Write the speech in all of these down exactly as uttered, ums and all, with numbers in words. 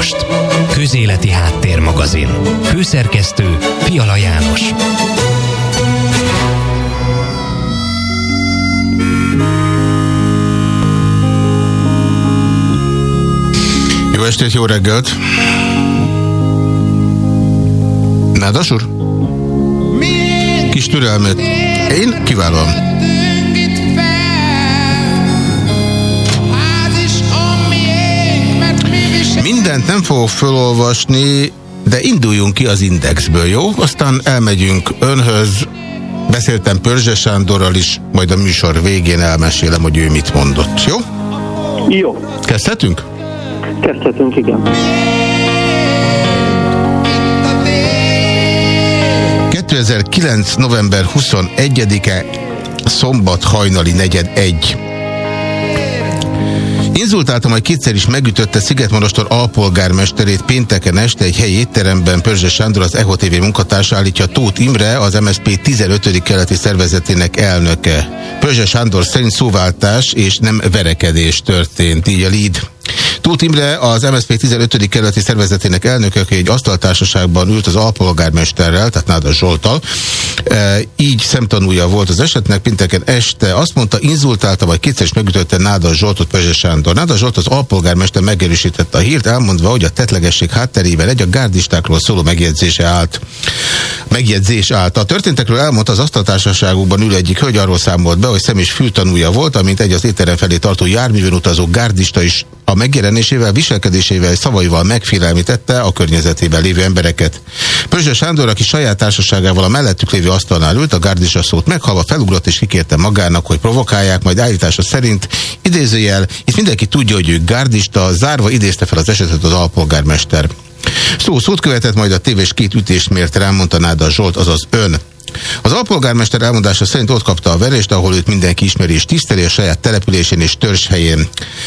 most. Közéleti Háttérmagazin. Főszerkesztő Fiala János. Jó estét, jó reggelt! Nádas úr? Kis türelmet. Én kiválom. Mindent nem fogok felolvasni, de induljunk ki az Indexből, jó? Aztán elmegyünk önhöz. Beszéltem Pörzse Sándorral is, majd a műsor végén elmesélem, hogy ő mit mondott, jó? Jó. Kezdhetünk? Kezdhetünk, igen. kétezer-kilenc. november huszonegyedike, szombat hajnali negyed egy. Inzultálta, majd kétszer is megütötte Szigetmarostor alpolgármesterét pénteken este egy helyi étteremben. Pörzse Sándor, az E H O té vé munkatársa, állítja Tóth Imre, az em es zé pé tizenötödik keleti szervezetének elnöke. Pörzse Sándor szerint szóváltás és nem verekedés történt, így a Lead. Tóth Imre, az em es zé pé tizenötödik kerületi szervezetének elnöke, aki egy asztaltársaságban ült az alpolgármesterrel, tehát Nádas Zsolttal, e, így szemtanúja volt az esetnek. Pénteken este azt mondta, inzultálta, vagy kétszer is megütötte Nádas Zsoltot Pörzse Sándor. Nádas Zsolt, az alpolgármester megerősítette a hírt, elmondva, hogy a tettlegesség hátterével egy a gárdistákról szóló megjegyzése állt. Megjegyzés állt. A történtekről elmondta, az asztaltársaságukban ül egyik hölgy, arról számolt be, hogy szem és fültanúja volt, amint egy az étterem felé tartó járművön utazó gárdista is a megjelenésével, viselkedésével és szavaival megfélelmítette a környezetében lévő embereket. Pörzse Sándor, aki saját társaságával a mellettük lévő asztalnál ült, a gárdista szót meghalva felugrott és kikérte magának, hogy provokálják, majd állítása szerint, idézőjel, itt mindenki tudja, hogy ő gárdista, zárva idézte fel az esetet az alpolgármester. Szó szót követett, majd a tévés két ütést mért rám, mondta Nádas Zsolt, azaz ön. Az alpolgármester elmondása szerint ott kapta a verést, ahol őt mindenki ismeri és tiszteli, a saját településén és törzshelyén.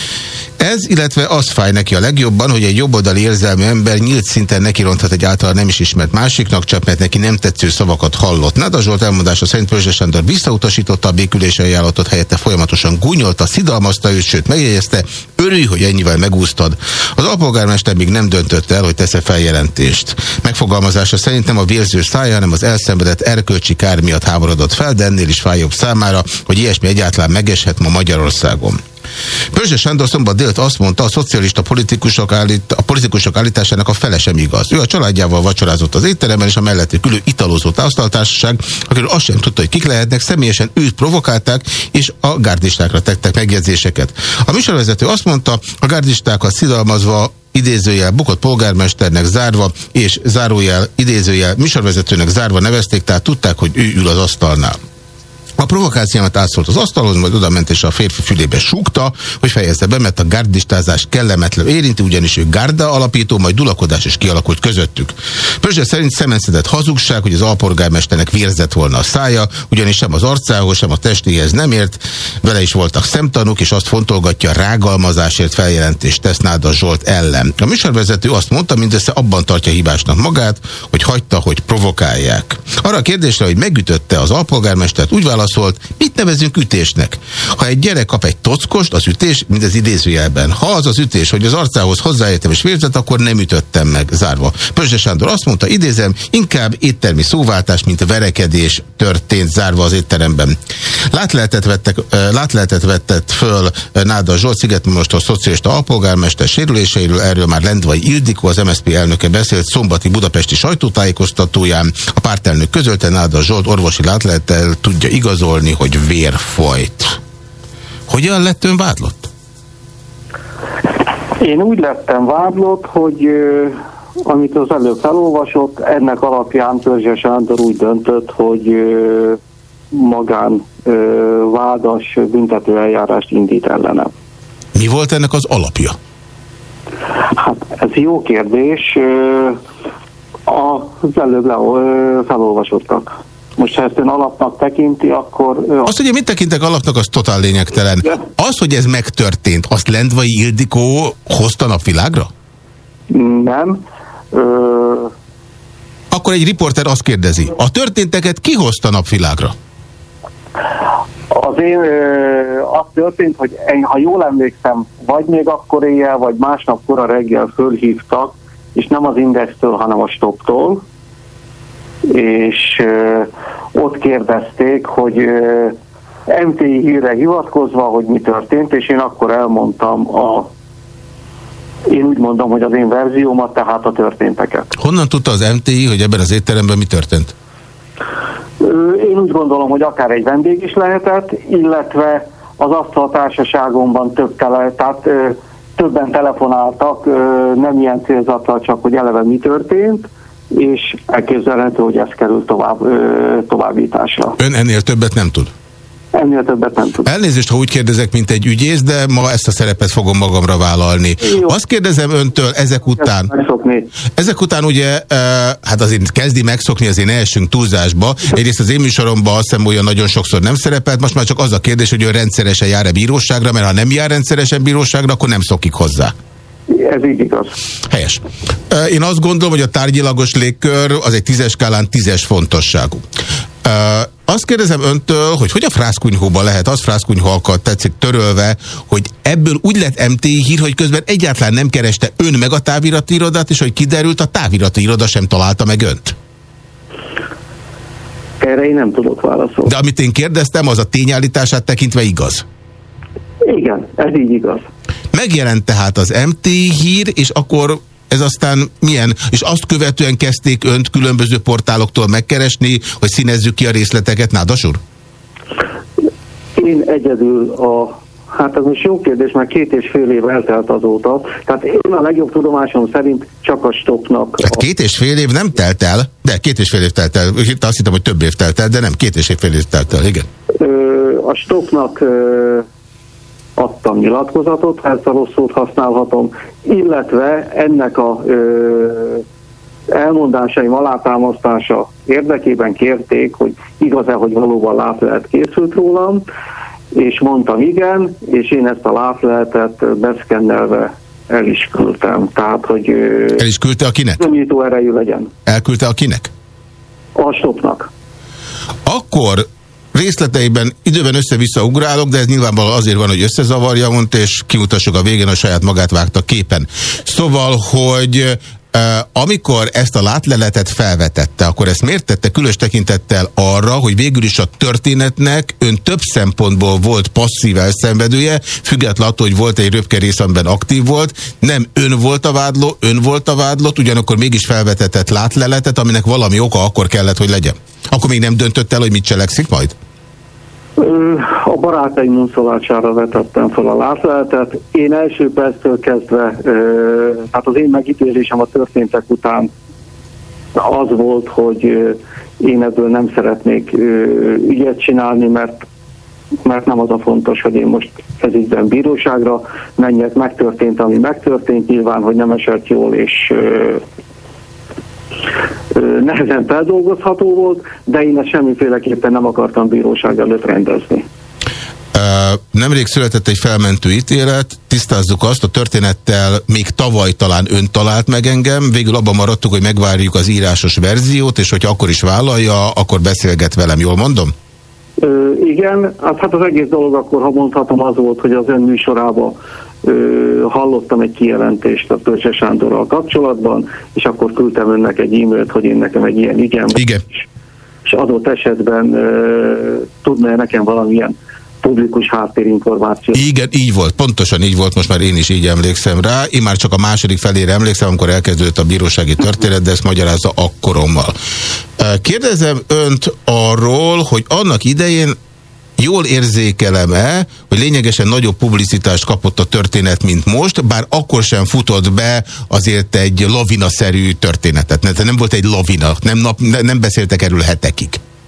Ez, illetve az fáj neki a legjobban, hogy egy jobboldali érzelmű ember nyílt szinten nekironthat egy általán nem is ismert másiknak, csak mert neki nem tetsző szavakat hallott. Nádas Zsolt elmondása szerint Pörzse Sándor visszautasította a békülési ajánlatot, helyette folyamatosan gúnyolta, szidalmazta őt, sőt megjegyezte, örülj, hogy ennyivel megúsztad. Az alpolgármester még nem döntötte el, hogy tesz-e feljelentést. Megfogalmazása szerint nem a vérző szája, hanem az elszenvedett erkölcsi kár miatt háborodott fel, de ennél is fájóbb számára, hogy ilyesmi egyáltalán megeshet ma Magyarországon. Pörzse Sándor szombat délt azt mondta, a szocialista politikusok, állít, a politikusok állításának a fele sem igaz. Ő a családjával vacsorázott az étteremben, és a mellettük ülő italozott asztaltársaság, akiről azt sem tudta, hogy kik lehetnek, személyesen őt provokálták, és a gárdistákra tettek megjegyzéseket. A műsorvezető azt mondta, a gárdistákat szidalmazva, idézőjel bukott polgármesternek zárva, és zárójel, idézőjel műsorvezetőnek zárva nevezték, tehát tudták, hogy ő ül az asztalnál. A provokációmat átszólt az asztalhoz, majd oda ment és a férfi fülébe súgta, hogy fejezze be, mert a gárdistázás kellemetlen érinti, ugyanis ő gárda alapító, majd dulakodás is kialakult közöttük. Pörzse szerint szemenszedett hazugság, hogy az alpolgármesternek vérzett volna a szája, ugyanis sem az arcához, sem a testéhez nem ért, vele is voltak szemtanúk, és azt fontolgatja, rágalmazásért feljelentést tesz Nádas Zsolt ellen. A műsorvezető azt mondta, mindössze abban tartja hibásnak magát, hogy hagyta, hogy provokálják. Arra a kérdésre, hogy megütötte az alpolgármestert, úgy válaszolt, mit nevezünk ütésnek? Ha egy gyerek kap egy tockost, az ütés, mint az idézőjelben. Ha az az ütés, hogy az arcához hozzáértem és vérzett, akkor nem ütöttem meg, zárva. Pörzse Sándor azt mondta, idézem, inkább éttermi szóváltás, mint verekedés történt, zárva az étteremben. Látlehetet vettek, látlehetet vettett föl Nádas Zsolt, Szigetmarostor szocialista alpolgármester sérüléseiről, erről már Lendvai Ildikó, az em es zé pé elnöke beszélt szombati budapesti sajtótájékoztatóján. A pártelnök közölte, Nádas Zsolt orvosi látlehettel tudja igazolni, hogy vér folyt. Hogyan lett ön vádlott? Én úgy lettem vádlott, hogy amit az előbb felolvasott, ennek alapján Pörzse Sándor úgy döntött, hogy magán vádas büntetőeljárást indít ellenem. Mi volt ennek az alapja? Hát ez jó kérdés. Az előbb felolvasottak. Most ha ezt ön alapnak tekinti, akkor... Azt, hogy én mit tekintek alapnak, az totál lényegtelen. Az, hogy ez megtörtént, azt Lendvai Ildikó hozta napvilágra? Nem. Ö... Akkor egy riporter azt kérdezi, a történteket ki hozta napvilágra? Az én ö, az történt, hogy én, ha jól emlékszem, vagy még akkor éjjel, vagy másnap kora reggel fölhívtak, és nem az Indextől, hanem a Stoptól, és uh, ott kérdezték, hogy uh, em té i hírre hivatkozva, hogy mi történt, és én akkor elmondtam a én úgy mondom, hogy az én verziómat, tehát a történteket. Honnan tudta az em té i, hogy ebben az étteremben mi történt? Én úgy gondolom, hogy akár egy vendég is lehetett, illetve az asztaltársaságomban több tele, tehát ö, többen telefonáltak, ö, nem ilyen célzattal, csak hogy eleve mi történt, és elképzelhető, hogy ez kerül tovább, ö, továbbításra. Ön ennél többet nem tud? Ennél többet nem tud. Elnézést, ha úgy kérdezek, mint egy ügyész, de ma ezt a szerepet fogom magamra vállalni. Jó. Azt kérdezem öntől ezek után, ezek után ugye, hát azért kezdi megszokni, azért ne essünk túlzásba. Egyrészt az én műsoromban azt hiszem olyan nagyon sokszor nem szerepelt, most már csak az a kérdés, hogy ő rendszeresen jár-e bíróságra, mert ha nem jár rendszeresen bíróságra, akkor nem szokik hozzá. Ez így igaz. Helyes. Én azt gondolom, hogy a tárgyilagos légkör az egy tízes skálán tízes fontosságú. Azt kérdezem öntől, hogy hogy a frászkunyhóban lehet, az frászkunyhóakkal tetszik törölve, hogy ebből úgy lett em té i hír, hogy közben egyáltalán nem kereste ön meg a távirati irodát, és hogy kiderült, a távirati iroda sem találta meg önt. Erre én nem tudok válaszolni. De amit én kérdeztem, az a tényállítását tekintve igaz? Igen, ez így igaz. Megjelent tehát az em té i hír, és akkor ez aztán milyen, és azt követően kezdték önt különböző portáloktól megkeresni, hogy színezzük ki a részleteket, Nádas úr? Én egyedül a, hát ez most jó kérdés, mert két és fél év eltelt azóta, tehát én a legjobb tudomásom szerint csak a Stopnak. Hát két és fél év nem telt el, de két és fél év telt el, azt hittem, hogy több év telt el, de nem, két és fél év telt el, igen. A Stopnak adtam nyilatkozatot, ha ezt a rossz szót használhatom, illetve ennek a ö, elmondásaim alátámasztása érdekében kérték, hogy igaz-e, hogy valóban láplelet készült rólam, és mondtam igen, és én ezt a lápleletet beszkennelve el is küldtem. Tehát, hogy ö, el is küldte akinek? bizonyító erejű legyen. Elküldte akinek? A Stopnak. Akkor részleteiben időben össze-vissza ugrálok, de ez nyilvánvalóan azért van, hogy összezavarja, mondta, és kimutassuk a végén, a saját magát vágta képen. Szóval, hogy e, amikor ezt a látleletet felvetette, akkor ezt miért tette különös tekintettel arra, hogy végül is a történetnek ön több szempontból volt passzív elszenvedője, függetlenül attól, hogy volt egy röpkerész, amiben aktív volt, nem ön volt a vádló, ön volt a vádlott, ugyanakkor mégis felvetetett látleletet, aminek valami oka akkor kellett, hogy legyen. Akkor még nem döntött el, hogy mit cselekszik majd? A barátaim munszolására vetettem fel a látleletet. Én első perctől kezdve, hát az én megítélésem a történtek után az volt, hogy én ebből nem szeretnék ügyet csinálni, mert, mert nem az a fontos, hogy én most ezügyben bíróságra menjek, megtörtént, ami megtörtént, nyilván, hogy nem esett jól, és nehezen feldolgozható volt, de én ezt semmiféleképpen nem akartam bíróság előtt rendezni. Nemrég született egy felmentő ítélet, tisztázzuk azt, a történettel még tavaly talán ön talált meg engem, végül abban maradtuk, hogy megvárjuk az írásos verziót, és hogyha akkor is vállalja, akkor beszélget velem, jól mondom? Ö, igen, hát az egész dolog akkor, ha mondhatom, az volt, hogy az ön műsorában Ö, hallottam egy kijelentést a Törse Sándorral kapcsolatban, és akkor küldtem önnek egy e-mailt, hogy én nekem egy ilyen ügyem. Igen. És, és adott esetben ö, tudna nekem valamilyen publikus háttérinformáció. Igen, így volt, pontosan így volt, most már én is így emlékszem rá. Én már csak a második felére emlékszem, amikor elkezdődött a bírósági történet, de ezt magyarázza akkorommal. Kérdezem önt arról, hogy annak idején jól érzékelem-e, hogy lényegesen nagyobb publicitást kapott a történet, mint most, bár akkor sem futott be azért egy lavinaszerű történetet. Tehát nem volt egy lavina, nem, nap, nem beszéltek erről hetekig.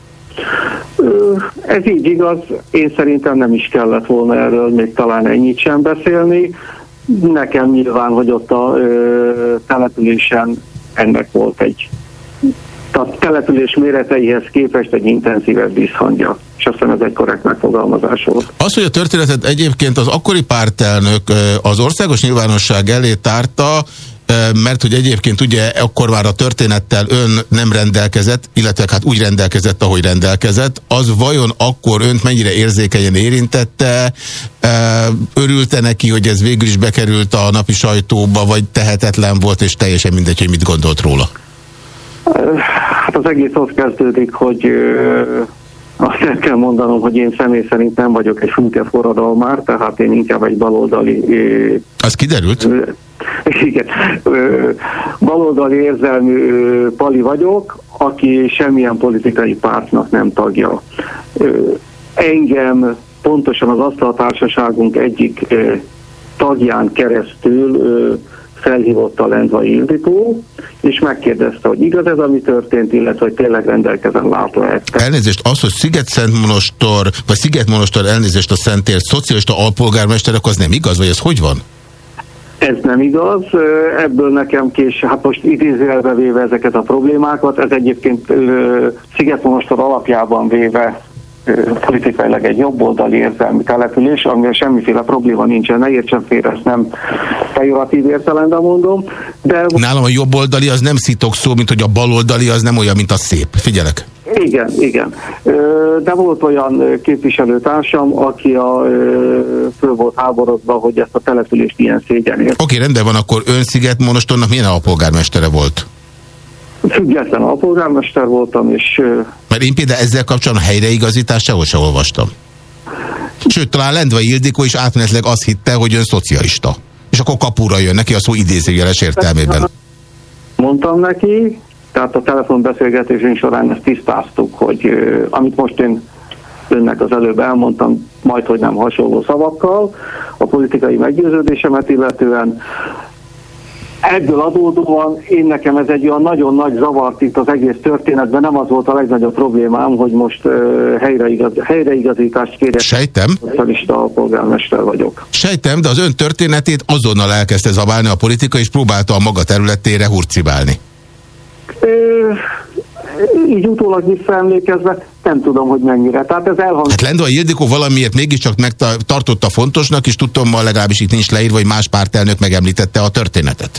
Ez így igaz, én szerintem nem is kellett volna erről még talán ennyit sem beszélni. Nekem nyilván, hogy ott a ö, településen ennek volt egy, a település méreteihez képest egy intenzívebb visszhangja. És aztán ez egy korrekt megfogalmazás volt. Az, hogy a történetet egyébként az akkori pártelnök az országos nyilvánosság elé tárta, mert hogy egyébként ugye akkor már a történettel ön nem rendelkezett, illetve hát úgy rendelkezett, ahogy rendelkezett, az vajon akkor önt mennyire érzékenyen érintette, örülte neki, hogy ez végül is bekerült a napi sajtóba, vagy tehetetlen volt, és teljesen mindegy, hogy mit gondolt róla? Hát az egész ott kezdődik, hogy azt el kell mondanom, hogy én személy szerint nem vagyok egy fünke forradalmár, tehát én inkább egy baloldali... Az kiderült? Igen. Baloldali érzelmű pali vagyok, aki semmilyen politikai pártnak nem tagja. Engem pontosan az asztaltársaságunk egyik tagján keresztül felhívott a Lendvai Ildikó, és megkérdezte, hogy igaz ez, ami történt, illetve hogy tényleg rendelkezem látóhelyet. Elnézést, az, hogy Sziget-Szentmonostor, vagy Szigetmonostor elnézést a Szenttér szocialista alpolgármesterek, az nem igaz, vagy ez hogy van? Ez nem igaz, ebből nekem kés, hát most idézőjelbe véve ezeket a problémákat, ez egyébként Szigetmonostor alapjában véve politikailag egy jobboldali érzelmi település, amivel semmiféle probléma nincsen, ne értsen félre, ezt nem pejoratív értelemben mondom. De... Nálam a jobboldali az nem szitok szó, mint hogy a baloldali az nem olyan, mint a szép. Figyelek. Igen, igen. De volt olyan képviselőtársam, aki a, föl volt háborodva, hogy ezt a települést ilyen szégyenért. Oké, okay, rendben van, akkor ön Szigetmonostornak milyen alpolgármestere volt? Független alpolgármester voltam, és... Mert én például ezzel kapcsolatban a helyreigazítást sehol sem olvastam. Sőt, talán Lendvai Ildikó is átmenetileg azt hitte, hogy ön szocialista. És akkor kapura jön neki a szó idézőjeles értelmében. Mondtam neki, tehát a telefonbeszélgetésünk során ezt tisztáztuk, hogy uh, amit most én önnek az előbb elmondtam, majd hogy nem hasonló szavakkal, a politikai meggyőződésemet illetően. Ebből adódóan én nekem ez egy olyan nagyon nagy zavart itt az egész történetben, nem az volt a legnagyobb problémám, hogy most uh, helyreigaz, helyreigazítást kérek. Sejtem. Szocialista polgármester vagyok. Sejtem, de az ön történetét azonnal elkezdte zabálni a politika, és próbálta a maga területére hurcibálni. Ö, így utólag visszaemlékezve nem tudom, hogy mennyire. Tehát ez elhangzott. Hát Lendvai Ildikó valamiért mégiscsak megtartotta fontosnak, és tudtommal legalábbis itt nincs leírva, hogy más pártelnök megemlítette a történetet.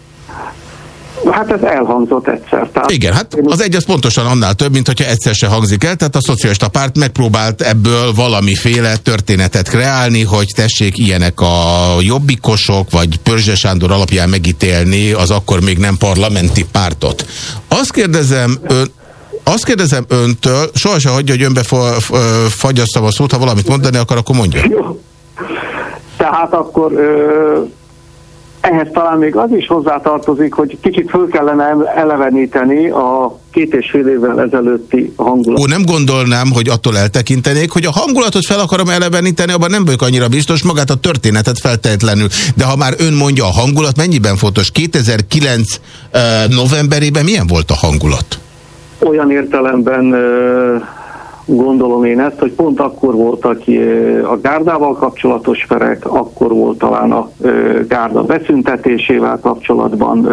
Hát ez elhangzott egyszer. Tehát igen, hát az egy az pontosan annál több, mint hogyha egyszer se hangzik el, tehát a szocialista párt megpróbált ebből valamiféle történetet kreálni, hogy tessék ilyenek a jobbikosok, vagy Pörzse Sándor alapján megítélni az akkor még nem parlamenti pártot. Azt kérdezem, ön, azt kérdezem öntől, sohasem hagyja, hogy önbe fagyasszam a szót, ha valamit mondani akar, akkor mondja. Jó. Tehát akkor... Ö... Ehhez talán még az is hozzátartozik, hogy kicsit föl kellene eleveníteni a két és fél évvel ezelőtti hangulatot. Ó, nem gondolnám, hogy attól eltekintenék, hogy a hangulatot fel akarom eleveníteni, abban nem vagyok annyira biztos, magát a történetet feltétlenül. De ha már ön mondja, a hangulat mennyiben fontos? kétezer-kilenc uh, novemberében milyen volt a hangulat? Olyan értelemben... Uh, gondolom én ezt, hogy pont akkor voltak a gárdával kapcsolatos perek, akkor volt talán a gárda beszüntetésével kapcsolatban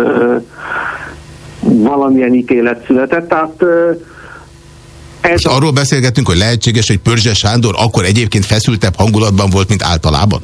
valamilyen ítélet született. Tehát ez arról beszélgetünk, hogy lehetséges, hogy Pörzse Sándor akkor egyébként feszültebb hangulatban volt, mint általában?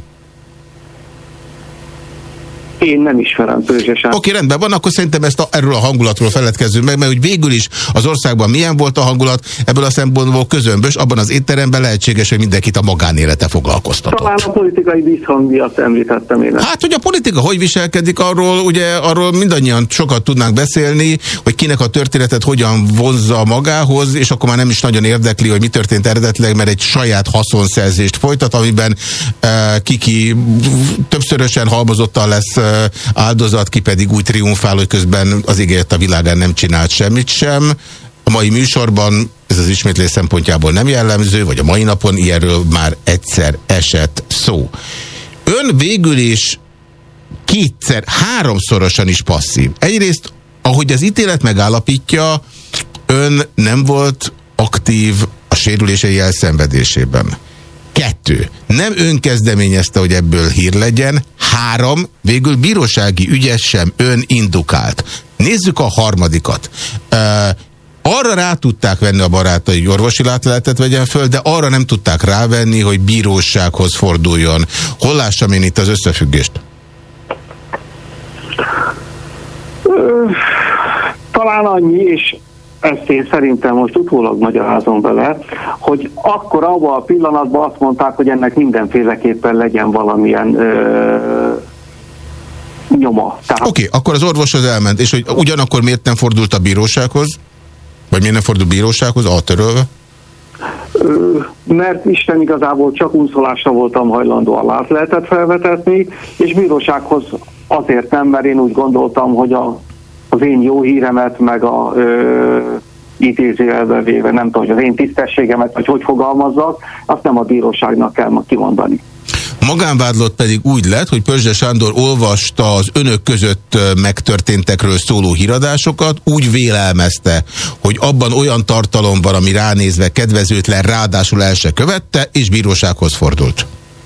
Én nem ismerem Pörzse Sándor. Oké, rendben van, akkor szerintem ezt a, erről a hangulatról feledkezzünk meg, mert hogy végül is az országban milyen volt a hangulat, ebből a szempontból közömbös, abban az étteremben lehetséges, hogy mindenkit a magánélete foglalkoztatott. Talán a politikai visszhang miatt említettem én ezt. Hát, hogy a politika hogy viselkedik, arról ugye arról mindannyian sokat tudnánk beszélni, hogy kinek a történetet hogyan vonzza magához, és akkor már nem is nagyon érdekli, hogy mi történt eredetileg, mert egy saját haszonszerzést folytat, amiben uh, kiki többszörösen halmozottan lesz áldozat, ki pedig úgy triumfál, hogy közben az ígért a világán nem csinált semmit sem. A mai műsorban ez az ismétlés szempontjából nem jellemző, vagy a mai napon ilyenről már egyszer esett szó. Ön végül is kétszer, háromszorosan is passzív. Egyrészt, ahogy az ítélet megállapítja, ön nem volt aktív a sérülései elszenvedésében. Kettő. Nem ön kezdeményezte, hogy ebből hír legyen. Három. Végül bírósági ügyet sem ön indukált. Nézzük a harmadikat. Uh, arra rá tudták venni a barátai, hogy orvosi látleletet vegyen föl, de arra nem tudták rávenni, hogy bírósághoz forduljon. Hol lássam én itt az összefüggést? talán annyi, és ezt én szerintem most utólag magyarázom bele, hogy akkor abban a pillanatban azt mondták, hogy ennek mindenféleképpen legyen valamilyen ö, nyoma. Oké, okay, akkor az orvoshoz elment, és hogy ugyanakkor miért nem fordult a bírósághoz? Vagy miért nem fordult bírósághoz, altörölve? Ö, mert Isten igazából csak unszolásra voltam hajlandó, alá lehetett felvetetni, és bírósághoz azért nem, mert én úgy gondoltam, hogy a az én jó híremet, meg a idézőjelbe véve, nem tudom, hogy az én tisztességemet, vagy hogy fogalmazzak, azt nem a bíróságnak kell kimondani. Magánvádlott pedig úgy lett, hogy Pörzse Sándor olvasta az önök között megtörténtekről szóló híradásokat, úgy vélelmezte, hogy abban olyan tartalom van, ami ránézve kedvezőtlen, ráadásul el se követte, és bírósághoz fordult.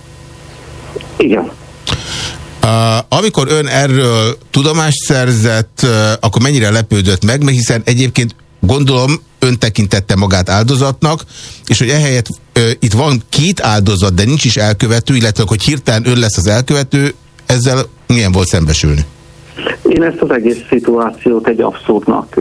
Igen. Uh, amikor ön erről tudomást szerzett, uh, akkor mennyire lepődött meg, mert hiszen egyébként gondolom ön tekintette magát áldozatnak, és hogy ehelyett uh, itt van két áldozat, de nincs is elkövető, illetve hogy hirtelen ön lesz az elkövető, ezzel milyen volt szembesülni? Én ezt az egész szituációt egy abszurdnak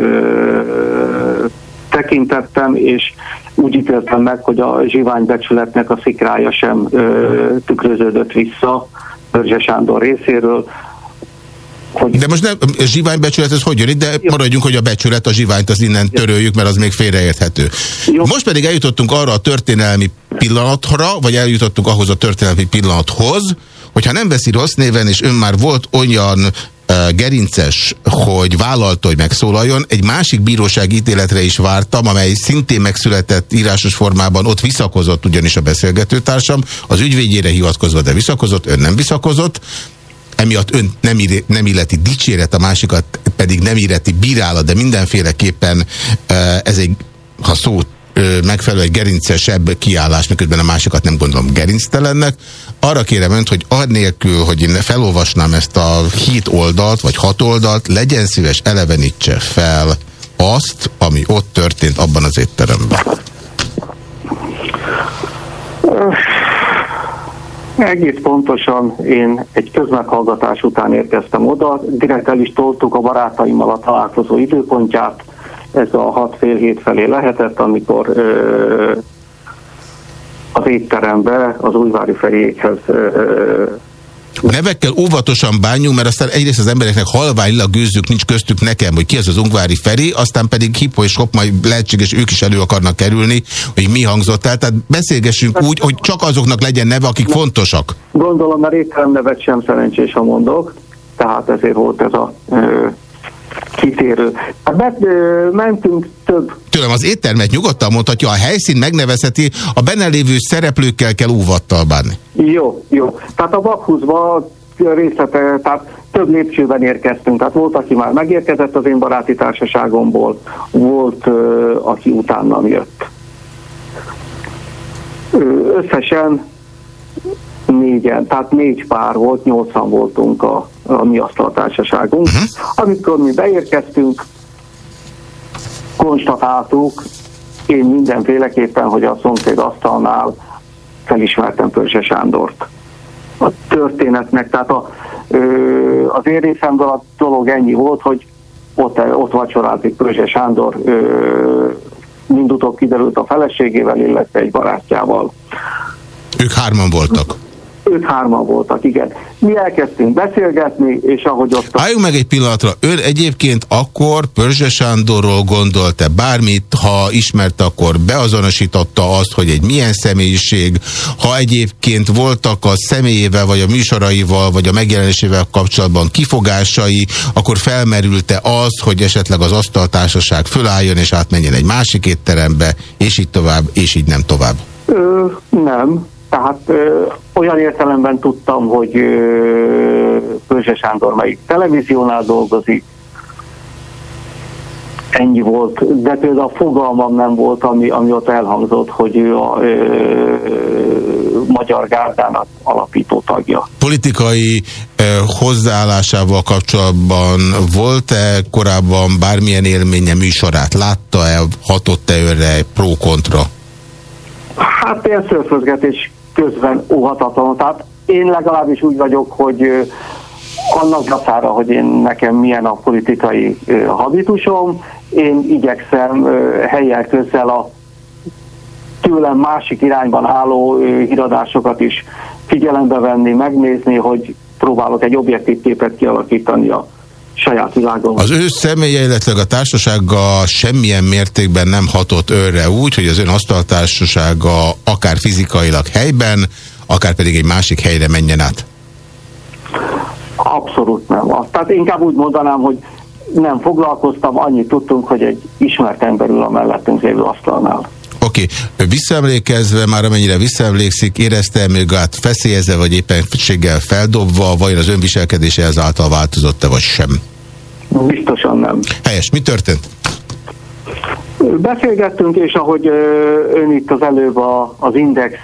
ö, tekintettem, és úgy ítéltem meg, hogy a zsiványbecsületnek a szikrája sem ö, tükröződött vissza Pörzse Sándor részéről. Hogy... De most nem, a zsiványbecsület, ez hogy jön itt, de jó. Maradjunk, hogy a becsület, a zsiványt az innen töröljük, mert az még félreérthető. Jó. Most pedig eljutottunk arra a történelmi pillanatra, vagy eljutottunk ahhoz a történelmi pillanathoz, hogyha nem veszi rossz néven, és ön már volt olyan uh, gerinces, hogy vállalta, hogy megszólaljon, egy másik bíróság ítéletre is vártam, amely szintén megszületett írásos formában, ott visszakozott ugyanis a beszélgetőtársam, az ügyvédjére hivatkozva, de visszakozott, ön nem visszakozott, emiatt ön nem, ír, nem illeti dicséret, a másikat pedig nem illeti bírálat, de mindenféleképpen uh, ez egy, ha szót megfelelő egy gerincesebb kiállás, miközben a másikat nem gondolom gerinctelennek. Arra kérem önt, hogy annélkül, hogy én felolvasnám ezt a hét oldalt, vagy hat oldalt, legyen szíves, elevenítse fel azt, ami ott történt abban az étteremben. Egész pontosan én egy közmeghallgatás után érkeztem oda, direkt el is toltuk a barátaimmal a találkozó időpontját, ez a hat fél hét felé lehetett, amikor ö, az étterembe, az Újvári Feriékhez... Ö, Nevekkel óvatosan bánjunk, mert aztán egyrészt az embereknek halványlag gőzzük nincs köztük nekem, hogy ki az az Ungvári Feri, aztán pedig hip és hop, majd lehetséges, ők is elő akarnak kerülni, hogy mi hangzott el. Tehát beszélgessünk úgy, hogy csak azoknak legyen neve, akik fontosak. Gondolom, mert étterem nevet sem szerencsés, ha mondok, tehát ezért volt ez a... Ö, kitérő. Hát be, ö, mentünk több... Tőlem az éttermet nyugodtan mondhatja, a helyszín megnevezheti, a benne lévő szereplőkkel kell óvattal bánni. Jó, jó. Tehát a Bakhuzba részlete, tehát több lépcsőben érkeztünk. Tehát volt, aki már megérkezett az én baráti társaságomból, volt, ö, aki utánam jött. Ö, összesen négyen, tehát négy pár volt, nyolcan voltunk a, a mi asztaltársaságunk. Uh-huh. Amikor mi beérkeztünk, konstatáltuk, én mindenféleképpen, hogy a szomszéd asztalnál felismertem Pörzse Sándort. A történetnek, tehát a, ö, az én részemből a dolog ennyi volt, hogy ott, ott vacsorázik Pörzse Sándor, ö, mindutóbb kiderült a feleségével, illetve egy barátjával. Ők hárman voltak. Ők hárman voltak, igen. Mi elkezdtünk beszélgetni, és ahogy ott... Álljunk meg egy pillanatra. Ön egyébként akkor Pörzse Sándorról gondolt-e bármit, ha ismerte, akkor beazonosította azt, hogy egy milyen személyiség, ha egyébként voltak a személyével, vagy a műsoraival, vagy a megjelenésével kapcsolatban kifogásai, akkor felmerült-e az, hogy esetleg az asztaltársaság fölálljon, és átmenjen egy másik étterembe, és így tovább, és így nem tovább? Ö, nem. Tehát ö, olyan értelemben tudtam, hogy ö, Pörzse Sándor melyik televíziónál dolgozik. Ennyi volt, de például a fogalmam nem volt, ami, ami ott elhangzott, hogy ő a ö, Magyar Gárdának alapító tagja. Politikai ö, hozzáállásával kapcsolatban volt-e korábban bármilyen élménye, műsorát látta-e, hatott-e őre pro-kontra? Hát ilyen szörfözgetés közben óhatatlan. Tehát én legalábbis úgy vagyok, hogy annak dacára, hogy én nekem milyen a politikai habitusom, én igyekszem helyel közel a tőlem másik irányban álló híradásokat is figyelembe venni, megnézni, hogy próbálok egy objektív képet kialakítani a saját világon. Az ő személye, illetve a társasága semmilyen mértékben nem hatott önre úgy, hogy az ön asztaltársasága akár fizikailag helyben, akár pedig egy másik helyre menjen át? Abszolút nem. Tehát inkább úgy mondanám, hogy nem foglalkoztam, annyit tudtunk, hogy egy ismert ember ül a mellettünk lévő asztalnál. Oké, okay. Visszaemlékezve, már amennyire visszaemlékszik, érezte még át feszélyezve, vagy éppenséggel feldobva, vajon az önviselkedése ezáltal változott-e, vagy sem? Biztosan nem. Helyes, mi történt? Beszélgettünk, és ahogy ön itt az előbb a, az Index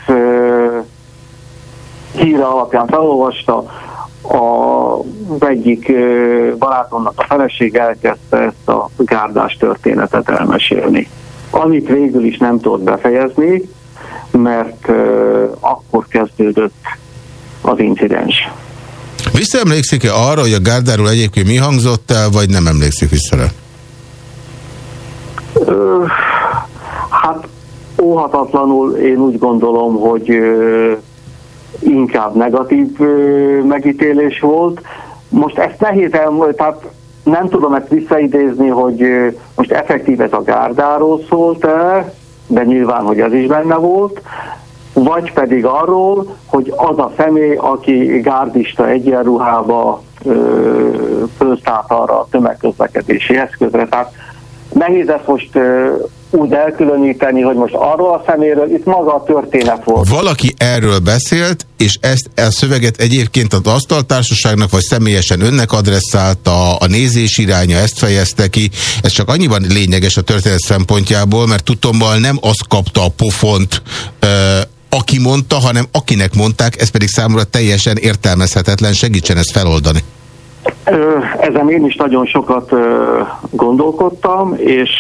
híre alapján felolvasta, az egyik barátomnak a felesége elkezdte ezt a gárdás történetet elmesélni, amit végül is nem tudott befejezni, mert akkor kezdődött az incidens. Visszaemlékszik-e arra, hogy a gárdáról egyébként mi hangzott el, vagy nem emlékszik vissza rá? Hát óhatatlanul én úgy gondolom, hogy inkább negatív megítélés volt. Most ezt nehéz elmondani, tehát nem tudom ezt visszaidézni, hogy most effektív ez a gárdáról szólt-e, de nyilván, hogy ez is benne volt, vagy pedig arról, hogy az a személy, aki gárdista egyenruhába fölszállt arra a tömegközlekedési eszközre. Tehát nehéz ezt most úgy elkülöníteni, hogy most arról a szeméről, itt maga a történet volt. Valaki erről beszélt, és ezt a szöveget egyébként az asztaltársaságnak, vagy személyesen önnek adresszálta, a nézés iránya ezt fejezte ki. Ez csak annyiban lényeges a történet szempontjából, mert tudtommal nem azt kapta a pofont, ö, aki mondta, hanem akinek mondták, ez pedig számomra teljesen értelmezhetetlen. Segítsen ezt feloldani. Ezen én is nagyon sokat gondolkodtam, és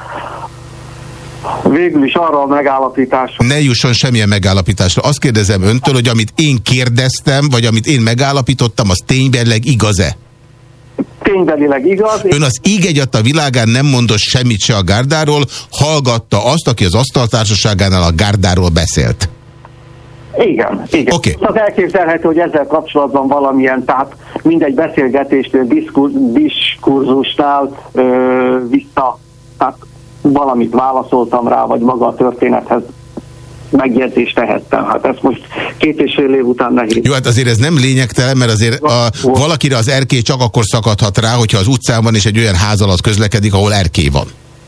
végül is arra a megállapításra... Ne jusson semmilyen megállapításra. Azt kérdezem öntől, hogy amit én kérdeztem, vagy amit én megállapítottam, az ténybelileg igaz-e? Ténybelileg igaz. Ön az íg egyat a világán nem mondott semmit se a gárdáról, hallgatta azt, aki az asztaltársaságánál a gárdáról beszélt. Igen, igen. Okay. Az elképzelhető, hogy ezzel kapcsolatban valamilyen, tehát mindegy beszélgetéstől, diskur, diskurzusnál ö, vissza, tehát valamit válaszoltam rá, vagy maga a történethez megjegyzést tehettem. Hát ezt most két és fél év után nehéz. Jó, hát azért ez nem lényegtelen, mert azért a, valakire az erkély csak akkor szakadhat rá, hogyha az utcán van és egy olyan ház alatt közlekedik, ahol erkély van.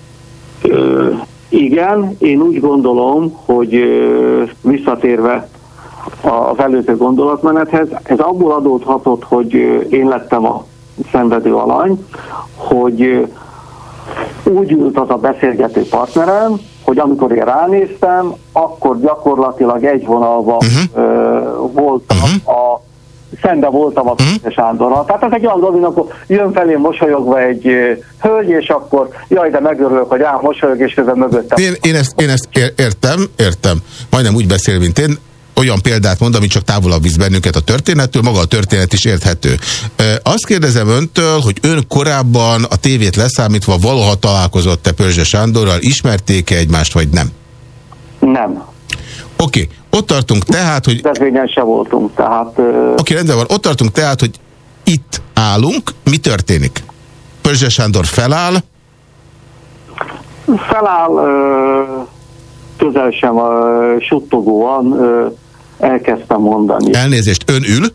Ö, igen, én úgy gondolom, hogy ö, visszatérve az előző gondolatmenethez, ez abból adódhatott, hogy ö, én lettem a szenvedő alany, hogy ö, úgy ült az a beszélgető partnerem, hogy amikor én ránéztem, akkor gyakorlatilag egy vonalban uh-huh. uh, voltam, uh-huh. a, szembe voltam a uh-huh. Sándorral. Tehát ez egy olyan dolog, akkor jön felé mosolyogva egy uh, hölgy, és akkor jaj, de megörülök, hogy rám mosolyog, és közben mögöttem. Én, én, ezt, én ezt értem, értem. Majdnem úgy beszél, mint én. Olyan példát mond, ami csak távolabb visz bennünket a történettől, maga a történet is érthető. Azt kérdezem öntől, hogy ön korábban a tévét leszámítva valaha találkozott-e Pörzse Sándorral, ismerték-e egymást, vagy nem? Nem. Oké, okay. Ott tartunk tehát, hogy... Rendezvényen se voltunk, tehát... Oké, okay, rendben van. Ott tartunk tehát, hogy itt állunk. Mi történik? Pörzse Sándor feláll? Feláll... Uh... közel sem uh, suttogóan uh, elkezdtem mondani. Elnézést, ön ül?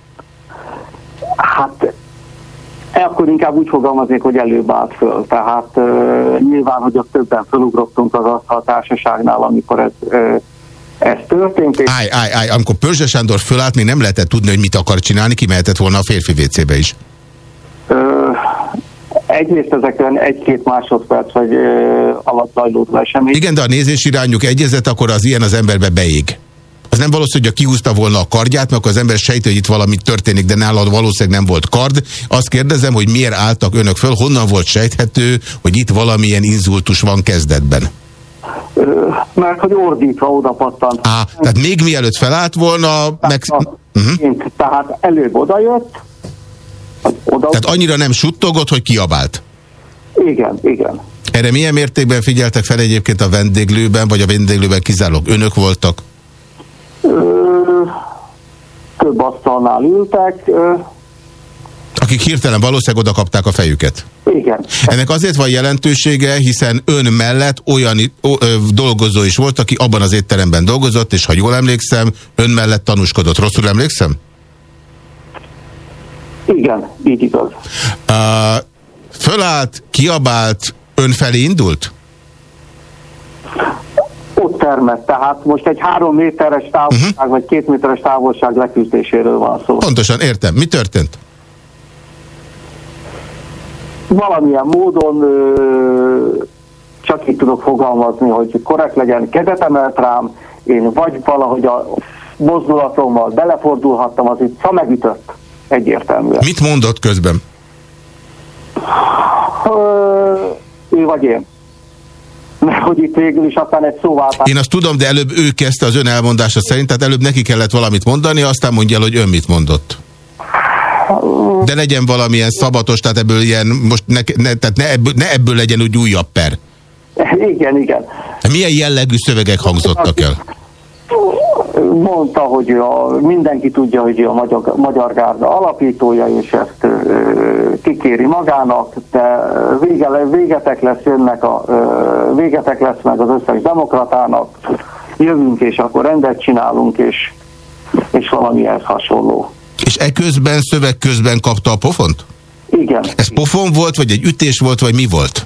Hát akkor inkább úgy fogalmaznék, hogy előbb állt föl. Tehát uh, nyilván, hogy ott többen fölugrottunk az asztal társaságnál, amikor ez, uh, ez történt. Állj, állj, állj, amikor Pörzse Sándor fölállt, még nem lehetett tudni, hogy mit akar csinálni, kimehetett volna a férfi vécébe is. Uh, Egyrészt ezeken egy-két másodperc vagy ö, alatt zajlódó esemény. Igen, de a nézésirányuk egyezett, akkor az ilyen az emberbe beég. Az nem valószínű, hogy kihúzta volna a kardját, mert akkor az ember sejti, hogy itt valami történik, de nálad valószínűleg nem volt kard. Azt kérdezem, hogy miért álltak önök föl, honnan volt sejthető, hogy itt valamilyen inzultus van kezdetben? Ö, mert hogy ordítva oda pattant. Á, tehát még mielőtt felállt volna... Tehát, meg... a, uh-huh. én, tehát előbb odajött, oda... Tehát annyira nem suttogott, hogy kiabált? Igen, igen. Erre milyen mértékben figyeltek fel egyébként a vendéglőben, vagy a vendéglőben kizárólag önök voltak? Ö, több asztalnál ültek. Ö, Akik hirtelen valószínűleg oda kapták a fejüket. Igen. Ennek azért van jelentősége, hiszen ön mellett olyan ó, ö, dolgozó is volt, aki abban az étteremben dolgozott, és ha jól emlékszem, ön mellett tanúskodott. Rosszul emlékszem? Igen, így igaz. Uh, fölállt, kiabált, ön felé indult? Ott termett, tehát most egy három méteres távolság, uh-huh. vagy két méteres távolság leküzdéséről van szó. Pontosan, értem. Mi történt? Valamilyen módon ö, csak így tudok fogalmazni, hogy korrekt legyen, kezet emelt rám, én vagy valahogy a mozdulatommal belefordulhattam, az itt megütött egyértelműen. Mit mondott közben? Ö, ő vagy én. Mert hogy itt végül is aztán egy szóváltás. Én azt tudom, de előbb ő kezdte az ön elmondása szerint, tehát előbb neki kellett valamit mondani, aztán mondja el, hogy ön mit mondott. De legyen valamilyen szabatos, tehát ebből ilyen, most ne, ne, tehát ne, ebből, ne ebből legyen úgy újabb per. Igen, igen. Milyen jellegű szövegek hangzottak el? Mondta, hogy a, mindenki tudja, hogy a Magyar, Magyar Gárda alapítója, és ezt ö, kikéri magának, de vége, végetek lesz jönnek a, ö, végetek lesz meg az összes demokratának, jövünk, és akkor rendet csinálunk, és, és valami ehhez hasonló. És eközben, szöveg közben kapta a pofont? Igen. Ez pofon volt, vagy egy ütés volt, vagy mi volt?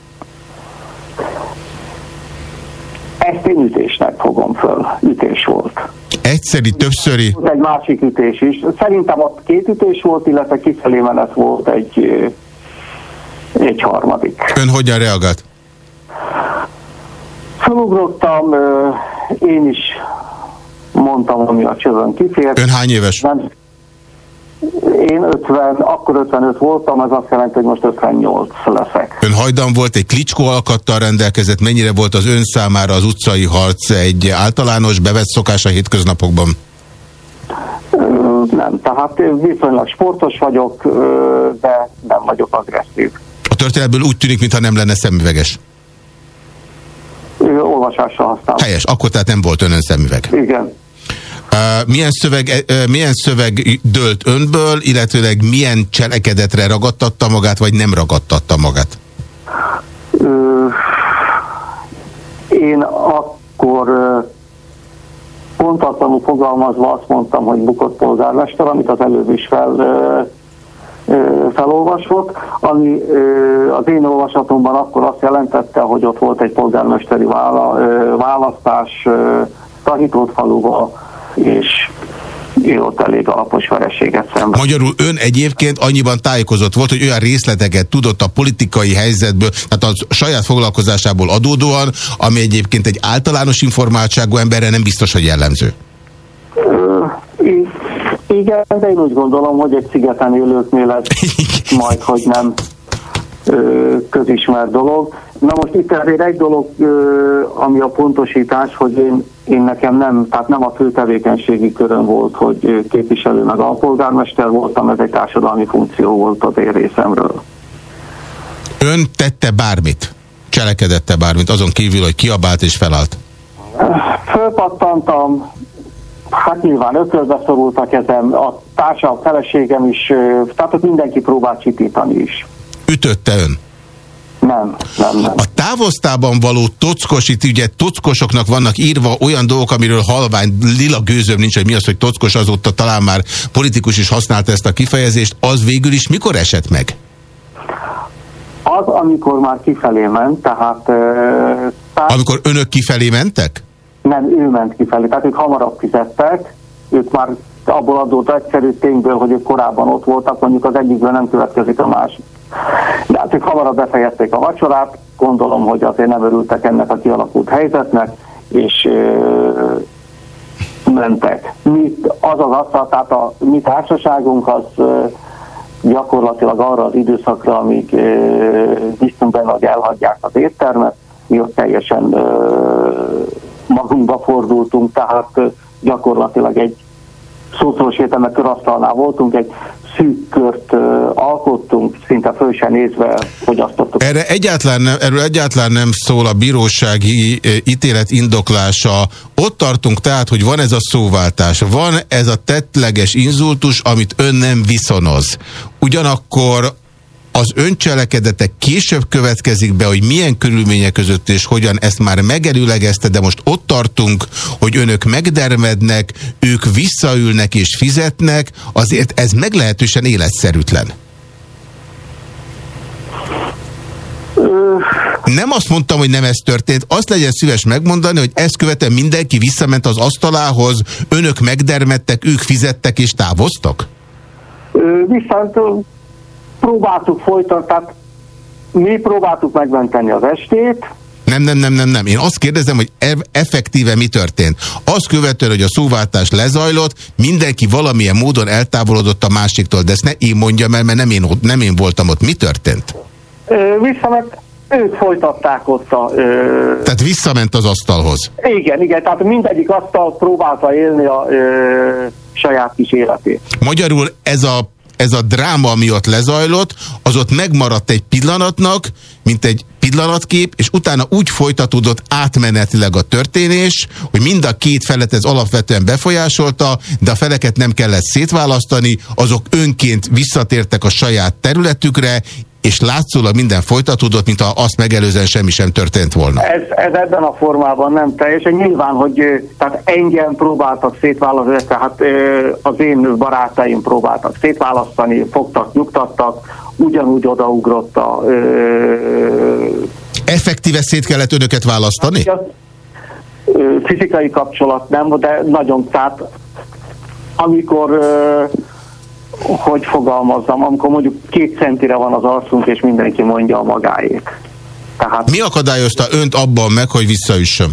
Ezt én ütésnek fogom föl. Ütés volt. Egyszeri, többszöri? Egy másik ütés is. Szerintem ott két ütés volt, illetve kifelé menet volt egy, egy harmadik. Ön hogyan reagált? Felugrottam, én is mondtam, ami a csövön kifért. Ön hány éves? Nem, én ötven, akkor ötvenöt voltam, ez azt jelenti, hogy most ötvennyolc leszek. Ön hajdan volt, egy Klitschko alkattal rendelkezett, mennyire volt az ön számára az utcai harc egy általános bevett szokás a hétköznapokban? Nem, tehát viszonylag sportos vagyok, de nem vagyok agresszív. A történetből úgy tűnik, mintha nem lenne szemüveges. Olvasásra használom. Helyes, akkor tehát nem volt önön szemüveg. Igen. Uh, milyen, szöveg, uh, milyen szöveg dőlt önből, illetőleg milyen cselekedetre ragadtatta magát, vagy nem ragadtatta magát? Uh, én akkor uh, pontatlanul fogalmazva azt mondtam, hogy bukott polgármester, amit az előbb is fel, uh, uh, felolvasott, ami uh, az én olvasatomban akkor azt jelentette, hogy ott volt egy polgármesteri vála, uh, választás uh, Tahitótfaluba, és ő ott elég alapos vereséget szemben. Magyarul ön egyébként annyiban tájékozott volt, hogy olyan részleteket tudott a politikai helyzetből, tehát a saját foglalkozásából adódóan, ami egyébként egy általános informáltságú emberre nem biztos, hogy jellemző. Ö, igen, de én úgy gondolom, hogy egy szigeten élőknél ez majd, hogy nem ö, közismert dolog. Na most itt azért egy dolog, ami a pontosítás, hogy én, én nekem nem, tehát nem a fő tevékenységi köröm volt, hogy képviselő meg alpolgármester voltam, ez egy társadalmi funkció volt az én részemről. Ön tette bármit? Cselekedette bármit, azon kívül, hogy kiabált és felállt? Fölpattantam, hát nyilván ökölbe szorult a kezem, a társa, a feleségem is, tehát ott mindenki próbált csitítani is. Ütötte ön? Nem, nem, nem. A távoztában való tockos, itt ugye tockosoknak vannak írva olyan dolgok, amiről halvány lila gőzöm nincs, hogy mi az, hogy tockos, azóta talán már politikus is használta ezt a kifejezést, az végül is mikor esett meg? Az, amikor már kifelé ment, tehát... Uh, tehát amikor önök kifelé mentek? Nem, ő ment kifelé, tehát ők hamarabb fizettek, ők már abból adott egyszerű tényből, hogy ők korábban ott voltak, mondjuk az egyikből nem következik a másik. De hát ők hamarabb befejezték a vacsorát, gondolom, hogy azért nem örültek ennek a kialakult helyzetnek, és ö, mentek. Mi, az az asztal, tehát a mi társaságunk az ö, gyakorlatilag arra az időszakra, amíg biztunk benne, hogy elhagyják az éttermet, mi ott teljesen ö, magunkba fordultunk, tehát ö, gyakorlatilag egy szószoros értelme körasztalnál voltunk, egy szűk kört alkottunk, szinte föl sem nézve fogyasztottuk. Erre egyáltalán nem, erről egyáltalán nem szól a bírósági ítélet indoklása. Ott tartunk tehát, hogy van ez a szóváltás, van ez a tettleges inzultus, amit ön nem viszonoz. Ugyanakkor az öncselekedete később következik be, hogy milyen körülmények között és hogyan, ezt már megelőlegezte, de most ott tartunk, hogy önök megdermednek, ők visszaülnek és fizetnek, azért ez meglehetősen életszerűtlen. Nem azt mondtam, hogy nem ez történt, azt legyen szíves megmondani, hogy ezt követően mindenki visszament az asztalához, önök megdermedtek, ők fizettek és távoztak? Viszont próbáltuk folytatni, tehát mi próbáltuk megmenteni az estét. Nem, nem, nem, nem, nem. Én azt kérdezem, hogy effektíve mi történt. Azt követően, hogy a szóváltás lezajlott, mindenki valamilyen módon eltávolodott a másiktól, de ezt ne én mondjam el, mert nem én, nem én voltam ott. Mi történt? Visszament, ők folytatták ott a... Ö... Tehát visszament az asztalhoz. Igen, igen, tehát mindegyik asztal próbálta élni a ö, saját kis életét. Magyarul ez a ez a dráma, ami ott lezajlott, az ott megmaradt egy pillanatnak, mint egy pillanatkép, és utána úgy folytatódott átmenetileg a történés, hogy mind a két felet ez alapvetően befolyásolta, de a feleket nem kellett szétválasztani, azok önként visszatértek a saját területükre, és látszólag minden folytatódott, mint ha azt megelőzően semmi sem történt volna. Ez, ez ebben a formában nem teljesen. Nyilván, hogy tehát engem próbáltak szétválasztani, tehát az én barátaim próbáltak szétválasztani, fogtak, nyugtattak, ugyanúgy odaugrott a... Ö... Effektíve szét kellett önöket választani? Hát, ö, fizikai kapcsolat nem, de nagyon, tehát amikor... Ö, hogy fogalmazzam, amikor mondjuk két centire van az arcunk, és mindenki mondja a magáét. Tehát... Mi akadályozta önt abban meg, hogy visszaüssön?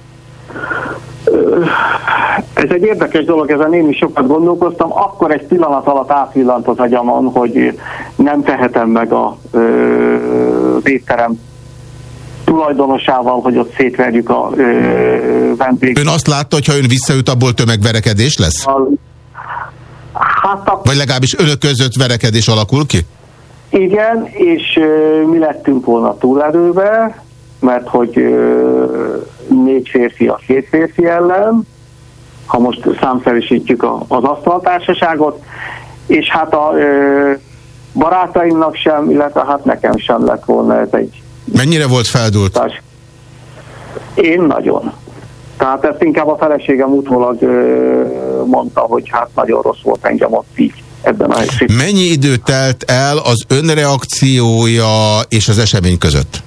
Ez egy érdekes dolog, ezen én is sokat gondolkoztam. Akkor egy pillanat alatt átvillant az agyamon, hogy nem tehetem meg a ö, étterem tulajdonosával, hogy ott szétverjük a vendég. Ön azt látta, hogy ha ön visszaüt, abból tömegverekedés lesz? A, Hát a... Vagy legalábbis önök között verekedés alakul ki? Igen, és uh, mi lettünk volna túlerőbe, mert hogy uh, négy férfi a két férfi ellen, ha most számszerűsítjük a, az asztaltársaságot, és hát a uh, barátaimnak sem, illetve hát nekem sem lett volna ez egy... Mennyire volt feldúlt? Társ... Én nagyon. Tehát ezt inkább a feleségem utólag ö, mondta, hogy hát nagyon rossz volt engem ott így ebben a helyzetben. Mennyi idő telt el az önreakciója és az esemény között?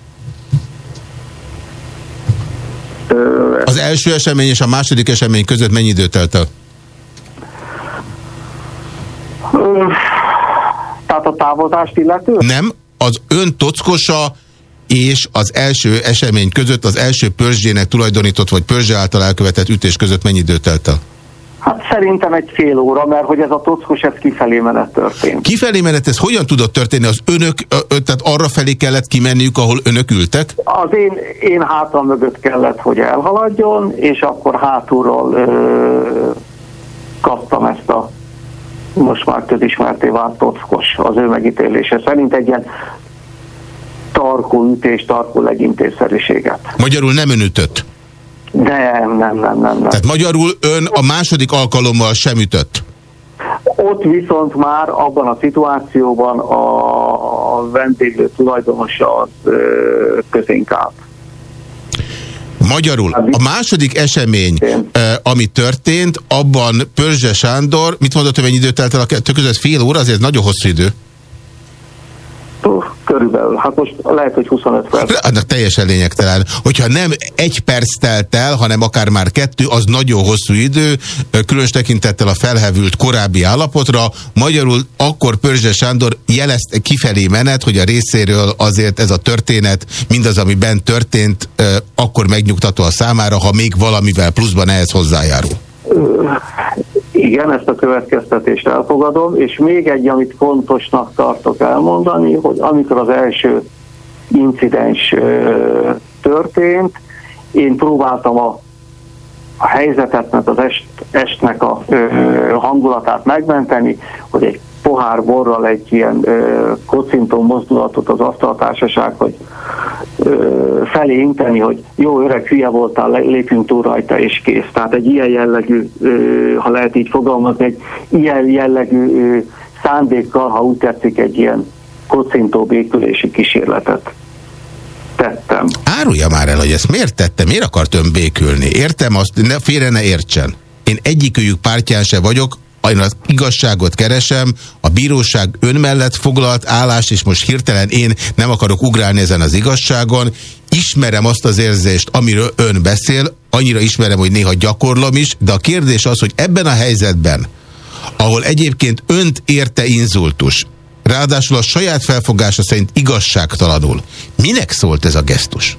Ö, az első esemény és a második esemény között mennyi idő telt el? Ö, tehát a távozást illetően? Nem, az ön tockosa és az első esemény között, az első Pörzsének tulajdonított, vagy Pörzse által elkövetett ütés között mennyi idő telt el? Hát szerintem egy fél óra, mert hogy ez a tockos, ez kifelé menet történt. Kifelé menet, ez hogyan tudott történni? Az önök, tehát arra felé kellett kimenniük, ahol önök ültek? Az én, én hátam mögött kellett, hogy elhaladjon, és akkor hátulról ö, kaptam ezt a most már közismerté vált tockos, az ő megítélése szerint egy ilyen tarkó ütés, tarkó legyintészerűséget. Magyarul nem ön ütött? Nem, nem, nem, nem, nem. Tehát magyarul ön a második alkalommal sem ütött? Ott viszont már abban a szituációban a vendéglő tulajdonosa az ö, közénk állt. Magyarul a második esemény, eh, ami történt, abban Pörzse Sándor, mit mondott, hogy mennyi időt telt el a kettő között? Fél óra, azért nagyon hosszú idő. Körülbelül. Hát most lehet, hogy huszonöt perc. Annak teljesen lényegtelen. Hogyha nem egy perc telt el, hanem akár már kettő, az nagyon hosszú idő, különös tekintettel a felhevült korábbi állapotra. Magyarul akkor Pörzse Sándor jelezte kifelé menet, hogy a részéről azért ez a történet, mindaz, ami bent történt, akkor megnyugtató a számára, ha még valamivel pluszban ehhez hozzájárul. Igen, ezt a következtetést elfogadom, és még egy, amit fontosnak tartok elmondani, hogy amikor az első incidens ö, történt, én próbáltam a, a helyzetet, mert az est, estnek a ö, hangulatát megmenteni, hogy egy pohár borral egy ilyen ö, kocintó mozdulatot az asztaltársaság, hogy ö, felé inteni, hogy jó öreg hülye voltál, lépjünk túl rajta és kész. Tehát egy ilyen jellegű, ö, ha lehet így fogalmazni, egy ilyen jellegű ö, szándékkal, ha úgy tetszik, egy ilyen kocintó békülési kísérletet tettem. Árulja már el, hogy ezt miért tette, miért akart ön békülni? Értem, azt ne, félre ne értsen. Én egyikőjük pártján se vagyok, én az igazságot keresem, a bíróság ön mellett foglalt állást, és most hirtelen én nem akarok ugrálni ezen az igazságon. Ismerem azt az érzést, amiről ön beszél, annyira ismerem, hogy néha gyakorlom is, de a kérdés az, hogy ebben a helyzetben, ahol egyébként önt érte inzultus, ráadásul a saját felfogása szerint igazságtalanul, minek szólt ez a gesztus?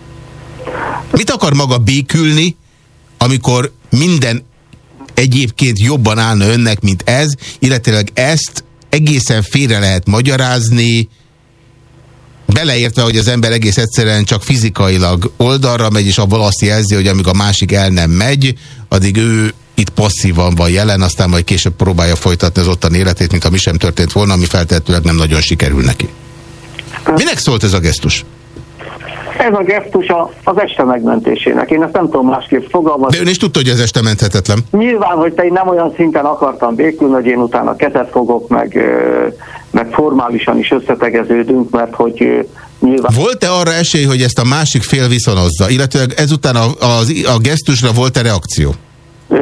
Mit akar maga békülni, amikor minden egyébként jobban állna önnek, mint ez, illetőleg ezt egészen félre lehet magyarázni, beleértve, hogy az ember egész egyszerűen csak fizikailag oldalra megy, és abból azt jelzi, hogy amíg a másik el nem megy, addig ő itt passzívan van jelen, aztán majd később próbálja folytatni az ottani életét, mint ha mi sem történt volna, ami feltehetőleg nem nagyon sikerül neki. Minek szólt ez a gesztus? Ez a gesztus az este megmentésének. Én ezt nem tudom másképp fogalmazni. De ön is tudta, hogy ez este menthetetlen. Nyilván, hogy te én nem olyan szinten akartam békülni, hogy én utána kezet fogok, meg, meg formálisan is összetegeződünk, mert hogy nyilván... Volt-e arra esély, hogy ezt a másik fél viszonozza? Illetve ezután a, a, a gesztusra volt-e reakció? Ö,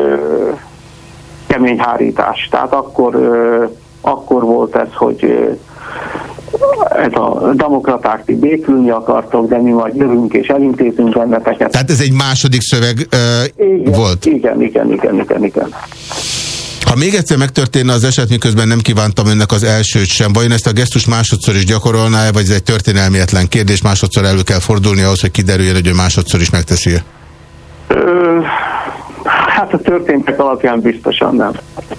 kemény hárítás. Tehát akkor, ö, akkor volt ez, hogy ö, ez a demokraták ti békülni akartok, de mi majd jövünk és elintézünk benneteket. Tehát ez egy második szöveg ö, igen, volt? Igen, igen, igen, igen, igen. Ha még egyszer megtörténne az eset, miközben nem kívántam önnek az elsőt sem, vajon ezt a gesztust másodszor is gyakorolná-e, vagy ez egy történelmietlen kérdés, másodszor elő kell fordulni ahhoz, hogy kiderüljön, hogy ő másodszor is megteszi-e? Ö, hát a történtek alapján biztosan nem.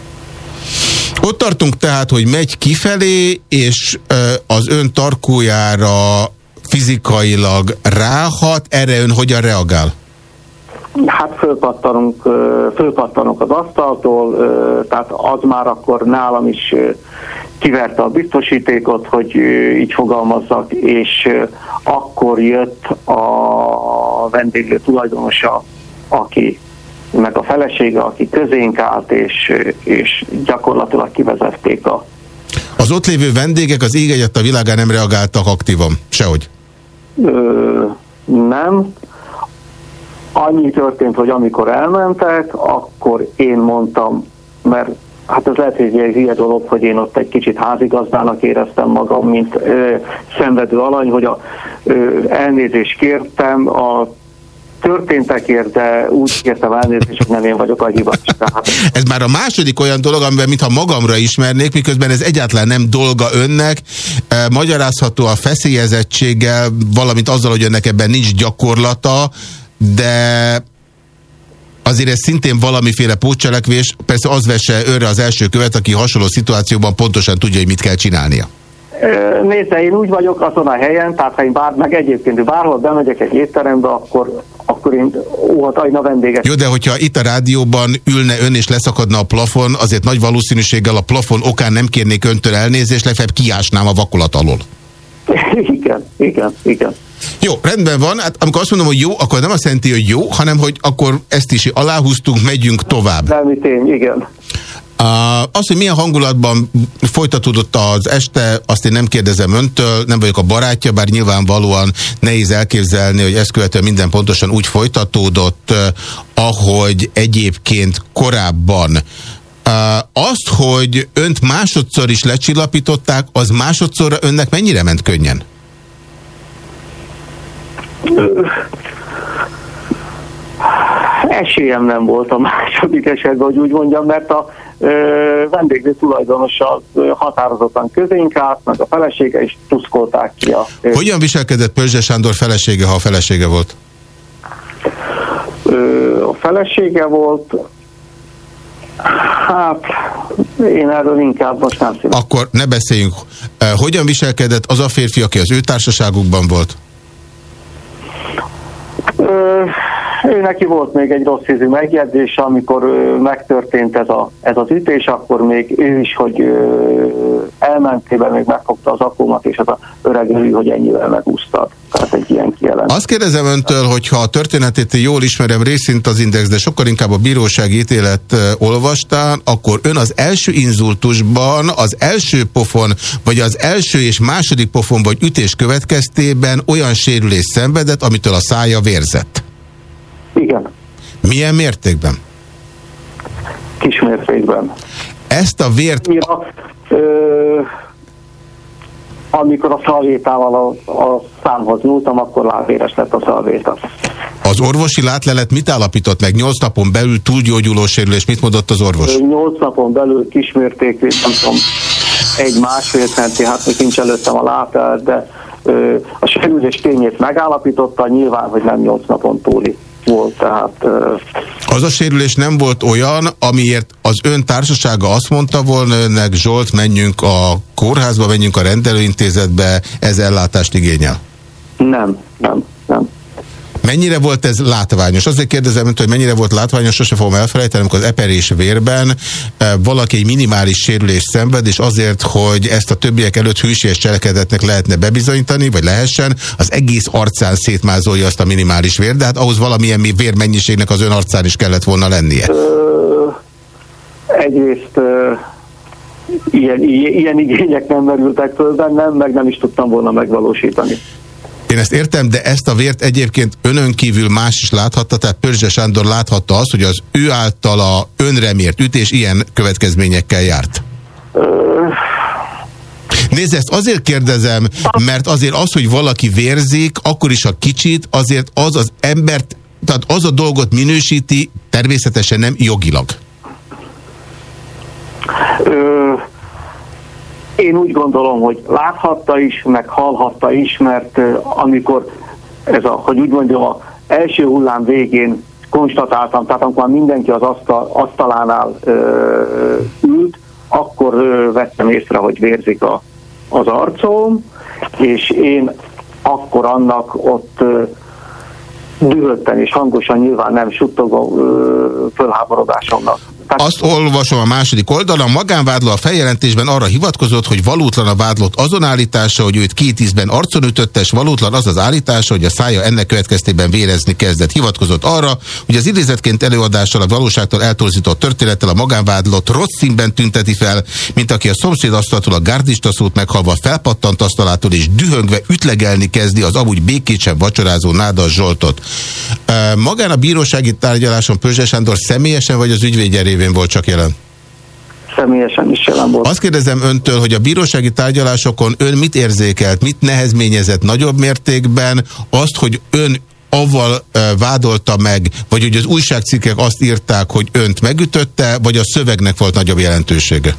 Ott tartunk tehát, hogy megy kifelé, és ö, az ön tarkójára fizikailag ráhat, erre ön hogyan reagál? Hát fölpattanunk, fölpattanunk az asztaltól, tehát az már akkor nálam is kiverte a biztosítékot, hogy így fogalmazzak, és akkor jött a vendéglő tulajdonosa, aki meg a felesége, aki közénk állt, és, és gyakorlatilag kivezették a... Az ott lévő vendégek az ég egyet a világán nem reagáltak aktívan? Sehogy? Ö, nem. Annyi történt, hogy amikor elmentek, akkor én mondtam, mert hát ez lehet, hogy egy ilyen dolog, hogy én ott egy kicsit házigazdának éreztem magam, mint ö, szenvedő alany, hogy a, ö, elnézést kértem a történtekért, de úgy kértem elnézést, hogy nem én vagyok a hibás. Tehát... Ez már a második olyan dolog, amiben mintha magamra ismernék, miközben ez egyáltalán nem dolga önnek. E, magyarázható a feszélyezettséggel, valamint azzal, hogy önnek ebben nincs gyakorlata, de azért ez szintén valamiféle pótcselekvés. Persze az vesse őre az első követ, aki hasonló szituációban pontosan tudja, hogy mit kell csinálnia. Nézd, én úgy vagyok azon a helyen, tehát ha én bár, meg egyébként bárhol bemegyek egy étterembe, akkor, akkor én óhatajna vendéget. Jó, de hogyha itt a rádióban ülne ön és leszakadna a plafon, azért nagy valószínűséggel a plafon okán nem kérnék öntől elnézést, legfeljebb kiásnám a vakolat alól. Igen, igen, igen. Jó, rendben van. Hát amikor azt mondom, hogy jó, akkor nem azt jelenti, hogy jó, hanem hogy akkor ezt is aláhúztunk, megyünk tovább. Nem, tény, igen. Uh, az, hogy milyen hangulatban folytatódott az este, azt én nem kérdezem öntől, nem vagyok a barátja, bár nyilvánvalóan nehéz elképzelni, hogy ezt követően minden pontosan úgy folytatódott, uh, ahogy egyébként korábban. Uh, azt, hogy önt másodszor is lecsillapították, az másodszorra önnek mennyire ment könnyen? Esélyem nem volt a második esetben, hogy úgy mondjam, mert a vendéglő tulajdonossal határozottan közénk állt, meg a felesége is tuszkolták ki a... Hogyan viselkedett Pölzse Sándor felesége, ha a felesége volt? A felesége volt... Hát, én erről inkább most nem szíves. Akkor ne beszéljünk. Hogyan viselkedett az a férfi, aki az ő társaságukban volt? Ö, ő neki volt még egy rossz ízű megjegyzés, amikor ö, megtörtént ez, a, ez az ütés, akkor még ő is, hogy ö, elmentében még megfogta az akómat, és az a öreg örű, hogy ennyivel megúsztad. Tehát egy ilyen kijelentés. Azt kérdezem öntől, hogy ha a történetét jól ismerem részint az Index, de sokkal inkább a bírósági ítélet olvastán, akkor ön az első inzultusban, az első pofon, vagy az első és második pofon vagy ütés következtében olyan sérülés szenvedett, amitől a szája vérzett. Igen. Milyen mértékben? Kis mértékben. Ezt a vért... Ja, ö, amikor a szalvétával a, a számhoz nyúltam, akkor lábéres lett a szalvéta. Az orvosi látlelet mit állapított meg? Nyolc napon belül túlgyógyuló sérülés. Mit mondott az orvos? Nyolc napon belül kismértékű, nem tudom, egy másfél centi, hát még nincs előttem a látlelet, de ö, a sérülés tényét megállapította, nyilván, hogy nem nyolc napon túli volt, tehát... Ö, az a sérülés nem volt olyan, amiért az ön társasága azt mondta volna önnek, Zsolt, menjünk a kórházba, menjünk a rendelőintézetbe, ez ellátást igényel? Nem, nem, nem. Mennyire volt ez látványos? Azért kérdezem önt, hogy mennyire volt látványos, sose fogom elfelejteni, amikor az eperés vérben valaki egy minimális sérülést szenved, és azért, hogy ezt a többiek előtt hűséges cselekedetnek lehetne bebizonyítani, vagy lehessen, az egész arcán szétmázolja azt a minimális vér, de hát ahhoz valamilyen vérmennyiségnek az ön arcán is kellett volna lennie. Ö, egyrészt ö, ilyen, ilyen, ilyen igények nem merültek föl bennem, meg nem is tudtam volna megvalósítani. Én ezt értem, de ezt a vért egyébként önön kívül más is láthatta, tehát Pörzse Sándor láthatta azt, hogy az ő általa önre mért ütés ilyen következményekkel járt. Nézd, ezt azért kérdezem, mert azért az, hogy valaki vérzik, akkor is a kicsit, azért az az embert, tehát az a dolgot minősíti, természetesen nem jogilag. Ö, én úgy gondolom, hogy láthatta is, meg hallhatta is, mert uh, amikor ez a, hogy úgy mondjam, az első hullám végén konstatáltam, tehát amikor mindenki az asztal, asztalánál uh, ült, akkor uh, vettem észre, hogy vérzik a, az arcom, és én akkor annak ott uh, dühötten és hangosan, nyilván nem suttogó uh, fölháborodásomnak. Azt olvasom a második oldalon, magánvádló a feljelentésben arra hivatkozott, hogy valótlan a vádlott azon állítása, hogy őt két ízben arcon ütötte, és valótlan az az állítása, hogy a szája ennek következtében vérezni kezdett. Hivatkozott arra, hogy az idézetként előadással a valóságtól eltorzított történettel a magánvádlott rossz színben tünteti fel, mint aki a szomszéd asztaltól a gárdista szót meghalva felpattant asztalától, és dühöngve ütlegelni kezdi az amúgy békét sem vacsorázó Nádas Zsoltot. Magán a bírósági tárgyaláson Pörzse Sándor személyesen vagy az ügyvédje révén volt csak jelen? Személyesen is jelen volt. Azt kérdezem öntől, hogy a bírósági tárgyalásokon ön mit érzékelt, mit nehezményezett nagyobb mértékben, azt, hogy ön avval uh, vádolta meg, vagy hogy az újságcikkek azt írták, hogy önt megütötte, vagy a szövegnek volt nagyobb jelentősége?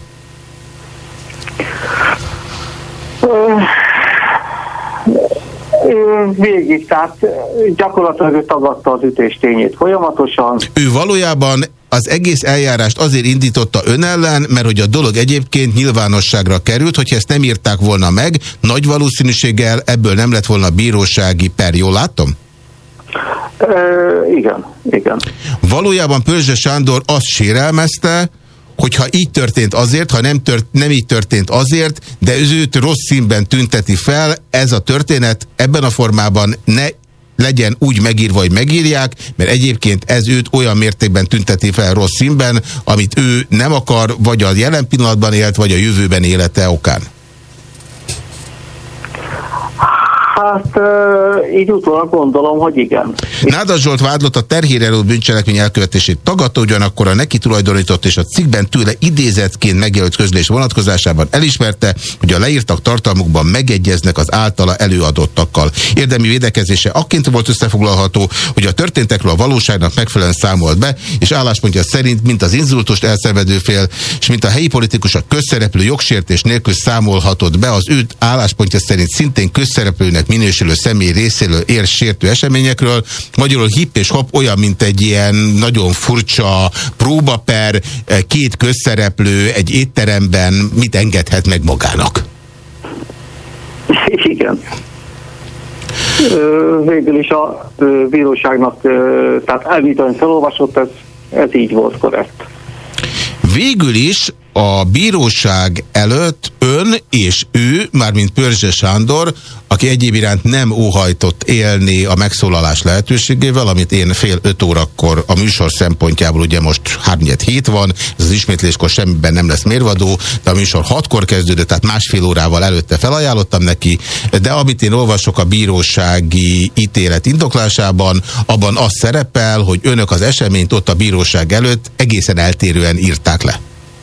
Végig, tehát gyakorlatilag ő tagadta az ütés tényét folyamatosan. Ő valójában az egész eljárást azért indította ön ellen, mert hogy a dolog egyébként nyilvánosságra került, hogyha ezt nem írták volna meg, nagy valószínűséggel ebből nem lett volna bírósági per. Jól látom? Ö, igen, igen. Valójában Pörzse Sándor azt sérelmezte, hogyha így történt azért, ha nem, tört, nem így történt azért, de az őt rossz színben tünteti fel, ez a történet ebben a formában ne legyen úgy megírva, hogy megírják, mert egyébként ez őt olyan mértékben tünteti fel rossz színben, amit ő nem akar, vagy a jelen pillanatban élt, vagy a jövőben élete okán. Hát így utólag gondolom, hogy igen. Nádas Zsolt vádlott a terhérelő bűncselekmény elkövetését tagadta, ugyanakkor a neki tulajdonított és a cikkben tőle idézetként megjelölt közlés vonatkozásában elismerte, hogy a leírtak tartalmukban megegyeznek az általa előadottakkal. Érdemi védekezése akként volt összefoglalható, hogy a történtekről a valóságnak megfelelően számolt be, és álláspontja szerint mint az inzultust elszenvedő fél, és mint a helyi politikus a közszereplő jogsértés nélkül számolhatott be az ő álláspontja szerint szintén közszereplőnek minősülő személy részéről ér sértő eseményekről. Magyarul hip és hop olyan, mint egy ilyen nagyon furcsa próbaper, két közszereplő egy étteremben mit engedhet meg magának? Igen. Végül is a bíróságnak, tehát amit ön felolvasott, ez, ez így volt korrekt. Végül is a bíróság előtt ön és ő, mármint Pörzse Sándor, aki egyéb iránt nem óhajtott élni a megszólalás lehetőségével, amit én fél öt órakor a műsor szempontjából, ugye most háromnegyed hét van, ez az ismétléskor semmiben nem lesz mérvadó, de a műsor hatkor kezdődött, tehát másfél órával előtte felajánlottam neki, de amit én olvasok a bírósági ítélet indoklásában, abban az szerepel, hogy önök az eseményt ott a bíróság előtt egészen eltérően írták le.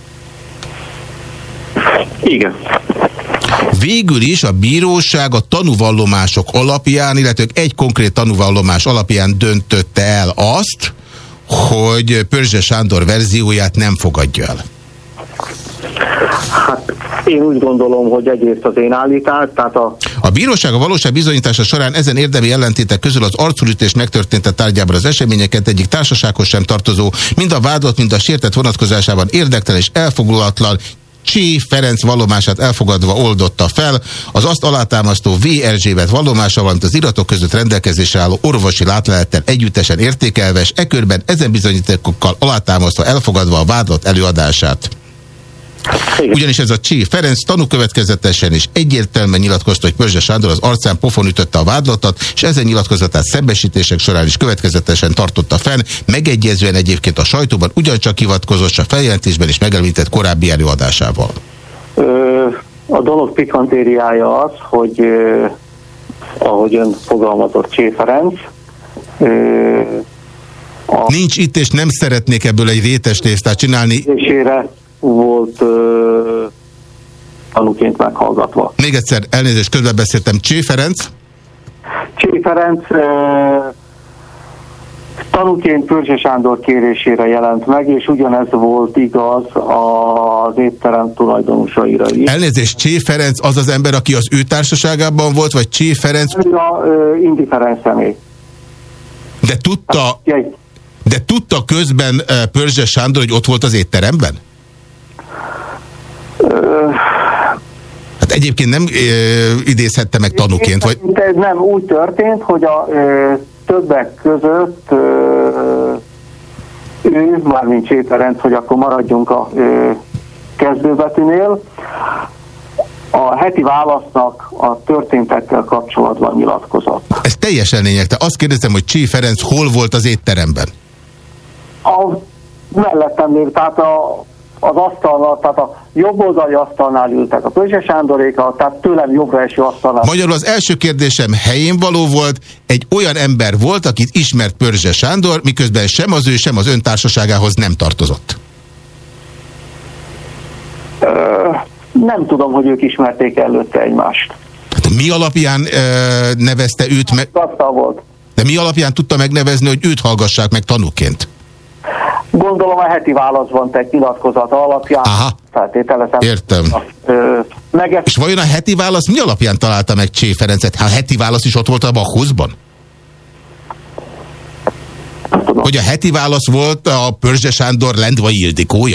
Igen. Végül is a bíróság a tanúvallomások alapján, illetve egy konkrét tanúvallomás alapján döntötte el azt, hogy Pörzse Sándor verzióját nem fogadja el. Hát én úgy gondolom, hogy egyrészt az én állítás, tehát a... A bíróság a valóság bizonyítása során ezen érdemi ellentétek közül az arculütés megtörtént tárgyában az eseményeket egyik társasághoz sem tartozó, mind a vádlott, mind a sértett vonatkozásában érdektelen és elfogulatlan Csé Ferenc vallomását elfogadva oldotta fel, az azt alátámasztó V. Erzsébet vallomása, valamint az iratok között rendelkezésre álló orvosi látlelettel együttesen értékelve, és e körben ezen bizonyítékokkal alátámasztva elfogadva a vádlott előadását. Ugyanis ez a Csé Ferenc tanúkövetkezetesen és egyértelműen nyilatkozta, hogy Pörzse Sándor az arcán pofon ütötte a vádlottat, és ezen nyilatkozatát szembesítések során is következetesen tartotta fenn, megegyezően egyébként a sajtóban ugyancsak hivatkozott, a feljelentésben is megemlített korábbi előadásával. Ö, a dolog pikantériája az, hogy ö, ahogy ön fogalmazott, Csé Ferenc, ö, a nincs itt, és nem szeretnék ebből egy rétes tésztát csinálni. Volt ö, tanúként meghallgatva. Még egyszer, elnézést, közben beszéltem. Csé Ferenc? Csé Ferenc ö, tanúként Pörzse Sándor kérésére jelent meg, és ugyanez volt igaz az étterem tulajdonosaira is. Elnézést, Csé Ferenc az az ember, aki az ő társaságában volt, vagy Csé Ferenc? Ő a ö, indiferens személy. De tudta, de tudta közben uh, Pörzse Sándor, hogy ott volt az étteremben? Hát egyébként nem ö, idézhette meg tanúként, vagy... Ez nem úgy történt, hogy a ö, többek között ö, ő, mármint Csé Ferenc, hogy akkor maradjunk a ö, kezdőbetűnél, a heti válasznak a történtekkel kapcsolatban nyilatkozott. Ez teljesen lényegtelen. Azt kérdezem, hogy Csé Ferenc hol volt az étteremben? A mellettem lévő, tehát a az asztalnál, tehát a jobb oldali asztalnál ültek a Pörzse Sándoréka, tehát tőlem jobbra eső asztalnál. Magyarul az első kérdésem helyén való volt, egy olyan ember volt, akit ismert Pörzse Sándor, miközben sem az ő, sem az ön társaságához nem tartozott. Ö, nem tudom, hogy ők ismerték előtte egymást. Hát mi alapján ö, nevezte őt meg? Volt. De mi alapján tudta megnevezni, hogy őt hallgassák meg tanúként? Gondolom a heti válaszban tett nyilatkozat alapján. Aha, feltételezem. Értem. Ö, meg... És vajon a heti válasz mi alapján találta meg Csé Ferencet? Hát a heti válasz is ott volt a Bacchusban? Hogy a heti válasz volt a Pörzse Sándor Lendvai Ildikója?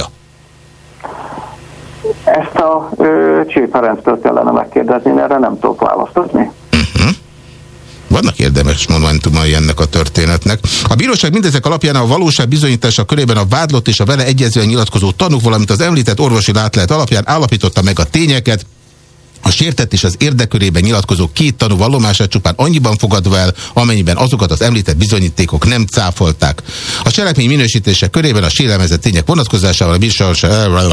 Ezt a ö, Csé Ferenctől kellene megkérdezni, erre nem tudok választ adni. Uh-huh. Vannak érdemes momentumai ennek a történetnek. A bíróság mindezek alapján a valóság bizonyítása körében a vádlott és a vele egyezően nyilatkozó tanúk, valamint az említett orvosi látlelet alapján állapította meg a tényeket. A sértett és az érdekörében nyilatkozó két tanú vallomását csupán annyiban fogadva el, amennyiben azokat az említett bizonyítékok nem cáfolták. A cselekmény minősítése körében a sérelmezett tények vonatkozásával a bíróság,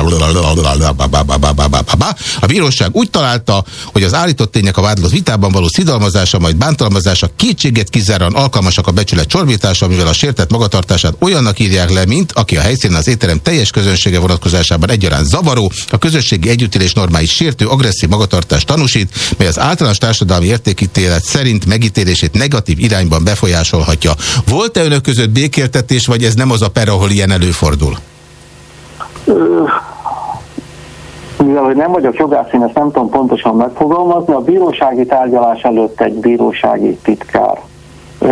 a bíróság úgy találta, hogy az állított tények a vádlott vitában való szidalmazása, majd bántalmazása kétséget kizáróan alkalmasak a becsület csorbítása, mivel a sértett magatartását olyannak írják le, mint aki a helyszínen az étterem teljes közönsége vonatkozásában egyaránt zavaró, a közösségi együttélés normáit sértő, agresszív magatartást tanúsít, mely az általános társadalmi értékítélet szerint megítélését negatív irányban befolyásolhatja. Volt-e önök között békéltetés, vagy ez nem az a per, ahol ilyen előfordul? Mivel, hogy nem vagyok jogász, én ezt nem tudom pontosan megfogalmazni, a bírósági tárgyalás előtt egy bírósági titkár ö,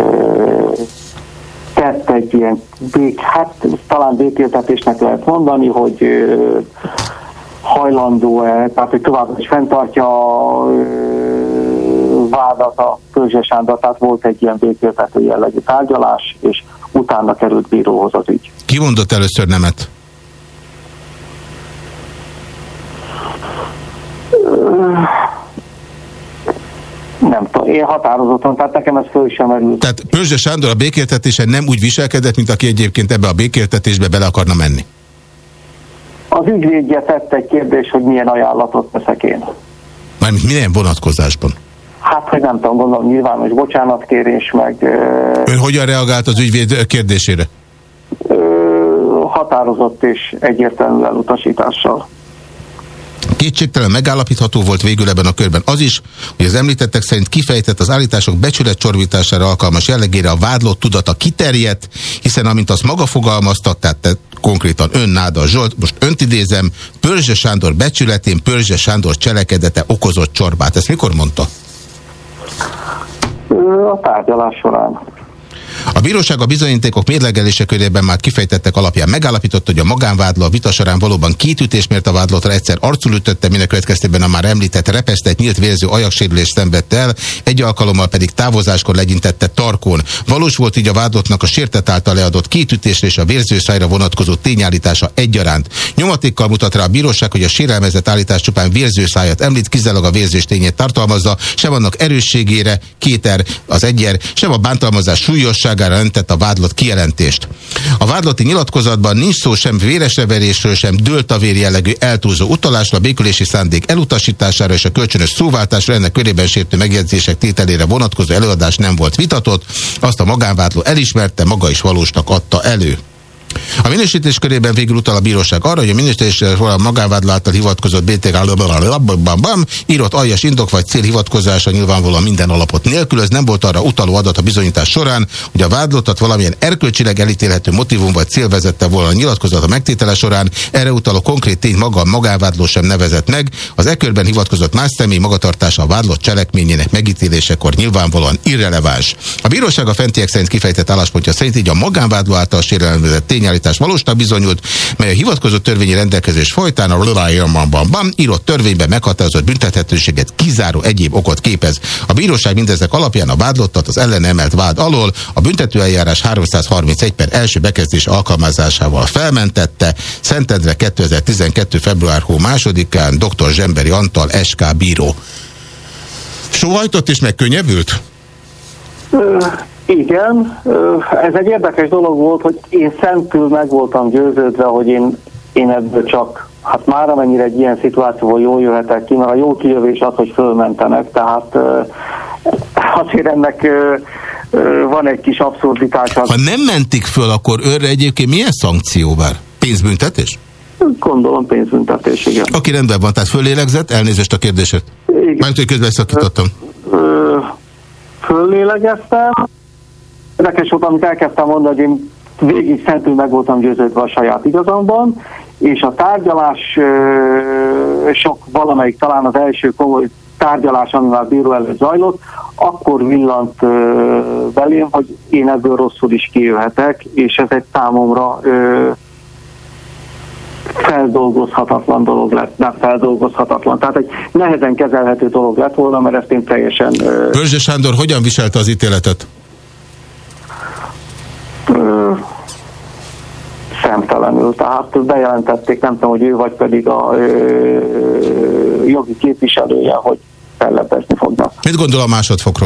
tett egy ilyen bék, hát talán békéltetésnek lehet mondani, hogy ö, hajlandó-e, tehát hogy tovább is fenntartja vádat a Pörzse Sándor, tehát volt egy ilyen békéltető jellegű tárgyalás, és utána került bíróhoz az ügy. Ki mondott először nemet? Nem tudom, én határozottan, tehát nekem ez föl sem merült. Tehát Pörzse Sándor a békéltetésen nem úgy viselkedett, mint aki egyébként ebbe a békéltetésbe bele akarna menni? Az ügyvédje tett egy kérdés, hogy milyen ajánlatot teszek én. Mármint milyen vonatkozásban? Hát, hogy nem tudom, gondolom nyilvános bocsánatkérés, meg... Ön hogyan reagált az ügyvéd kérdésére? Ö, határozott és egyértelmű elutasítással. Kétségtelen megállapítható volt végül ebben a körben az is, hogy az említettek szerint kifejtett az állítások becsület csorbítására alkalmas jellegére a vádlott tudata kiterjedt, hiszen amint azt maga fogalmazta, tehát te, konkrétan ön Nádas Zsolt, most önt idézem, Pörzse Sándor becsületén Pörzse Sándor cselekedete okozott csorbát. Ezt mikor mondta? A tárgyalás során. A bíróság a bizonyítékok mérlegelése körében már kifejtettek alapján megállapította, hogy a magánvádló a vita során valóban két ütés mért a vádlottra, egyszer arcul ütötte, minek következtében a már említett repesztett, nyílt vérző ajaksérülést szenvedte el, egy alkalommal pedig távozáskor legyintette tarkón. Valós volt így a vádlottnak a sértett által leadott két ütésre és a vérzőszájra vonatkozó tényállítása egyaránt. Nyomatékkal mutat rá a bíróság, hogy a sérelmezett állítás csupán vérzőszájat említ, kizárólag a vérzés tényét tartalmazza, sem annak erősségére, kéter az egyer, sem a bántalmazás súlyosságára nem tett a vádlott kijelentést. A vádlotti nyilatkozatban nincs szó sem véresreverésről, sem dőltavér jellegű eltúlzó utalásra, a békülési szándék elutasítására és a kölcsönös szóváltásra, ennek körében sértő megjegyzések tételére vonatkozó előadás nem volt vitatott, azt a magánvádló elismerte, maga is valósnak adta elő. A minősítés körében végül utal a bíróság arra, hogy a minősítésre a magánvádló által hivatkozott bé té ká írott aljas indok vagy cél hivatkozása nyilvánvalóan minden alapot nélkülöz, nem volt arra utaló adat a bizonyítás során, hogy a vádlottat valamilyen erkölcsileg elítélhető motivum vagy cél vezette volna a nyilatkozat a megtétele során, erre utaló konkrét tény maga a magánvádló sem nevezett meg, az e körben hivatkozott más személy magatartása a vádlott cselekményének megítélésekor nyilvánvalóan irreleváns. A bíróság a fentiek szerint kifejtett álláspontja szerint így a magánvádló által sérelmezett tényállítás valósnak bizonyult, mely a hivatkozott törvényi rendelkezés folytán a írott törvényben meghatározott büntethetőséget kizáró egyéb okot képez. A bíróság mindezek alapján a vádlottat az ellen emelt vád alól a büntetőeljárás háromszázharmincegy per első bekezdés alkalmazásával felmentette. Szentendre kétezer-tizenkettő. február hó másodikán dr. Zsemberi Antal, es ká bíró. Sóhajtott és megkönnyebbült? Igen, ez egy érdekes dolog volt, hogy én szentül meg voltam győződve, hogy én, én ebből csak, hát már amennyire egy ilyen szituációból jól jöhetek ki, mert a jó kijövés az, hogy fölmentenek, tehát azért ennek van egy kis abszurditása. Ha nem mentik föl, akkor őre egyébként milyen szankció vár? Pénzbüntetés? Gondolom pénzbüntetés, igen. Oké, rendben van, tehát föllélegzett, elnézést a kérdését. Mármint, hogy közben szakítottam. Föllélegeztem. Érdekes volt, amit elkezdtem mondani, hogy én végig szentül meg voltam győződve a saját igazamban, és a tárgyalás sok valamelyik, talán az első komoly tárgyalás, ami már bíró előtt zajlott, akkor villant belém, hogy én ebből rosszul is kijöhetek, és ez egy számomra feldolgozhatatlan dolog lett, nem feldolgozhatatlan. Tehát egy nehezen kezelhető dolog lett volna, mert ezt én teljesen... Pörzse Sándor hogyan viselte az ítéletet? Ö, szemtelenül. Tehát bejelentették, nem tudom, hogy ő vagy pedig a ö, jogi képviselője, hogy fellebbezni fognak. Mit gondol a másodfokról?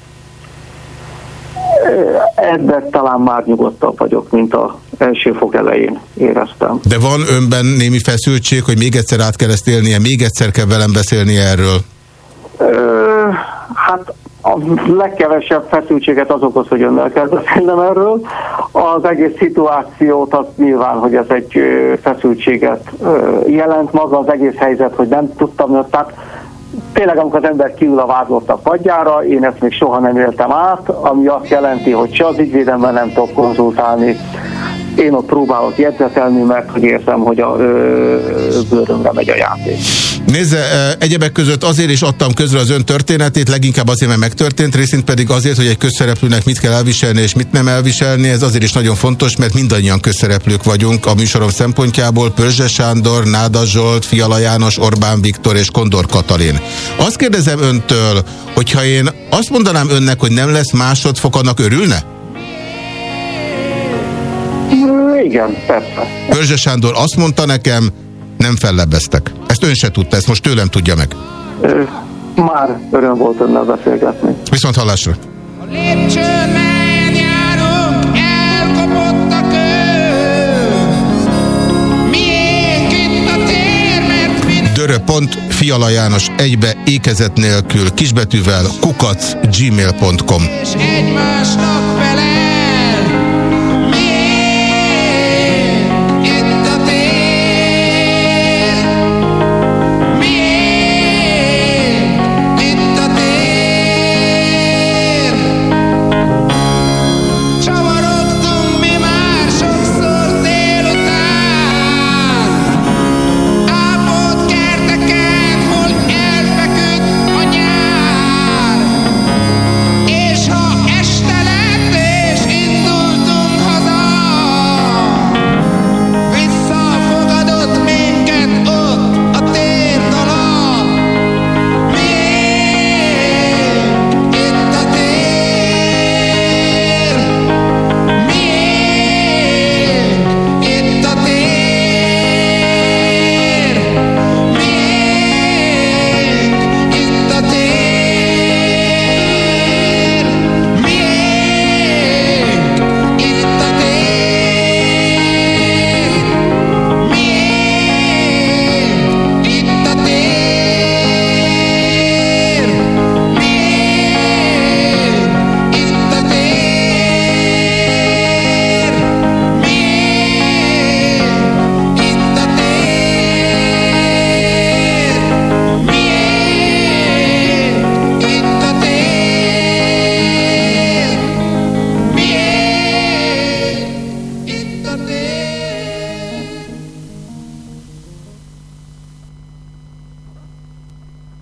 Ebben talán már nyugodtabb vagyok, mint az első fok elején éreztem. De van önben némi feszültség, hogy még egyszer át kell ezt élnie, még egyszer kell velem beszélnie erről? Ö, hát a legkevesebb feszültséget az okoz, hogy önnel kell beszélnem erről. Az egész szituációt az nyilván, hogy ez egy feszültséget jelent maga, az egész helyzet, hogy nem tudtam, tehát tényleg, amikor az ember kiül a vádlottak padjára, én ezt még soha nem éltem át, ami azt jelenti, hogy se az ügyvédemmel nem tudok konzultálni, én ott próbálok jegyzetelni, mert hogy érzem, hogy a ö, bőrömre megy a játék. Nézze, egyebek között azért is adtam közre az ön történetét, leginkább azért, mert megtörtént, részint pedig azért, hogy egy közszereplőnek mit kell elviselni és mit nem elviselni. Ez azért is nagyon fontos, mert mindannyian közszereplők vagyunk a műsorom szempontjából. Pörzse Sándor, Nádas Zsolt, Fiala János, Orbán Viktor és Kondor Katalin. Azt kérdezem öntől, hogyha én azt mondanám önnek, hogy nem lesz másodfok, annak örülne? Igen, persze. Pörzse Sándor azt mondta nekem, nem fellebbeztek. Ezt ön se tudta, ezt most tőlem tudja meg. Ö, már öröm volt önnel beszélgetni. Viszont hallásra. A lépcsőn, melyen járunk, elkopott a kő. Miénk itt a tér, mert mi... Dörö pont Fiala János egybe ékezet nélkül kisbetűvel kukac gmail pont com. És egymásnak fel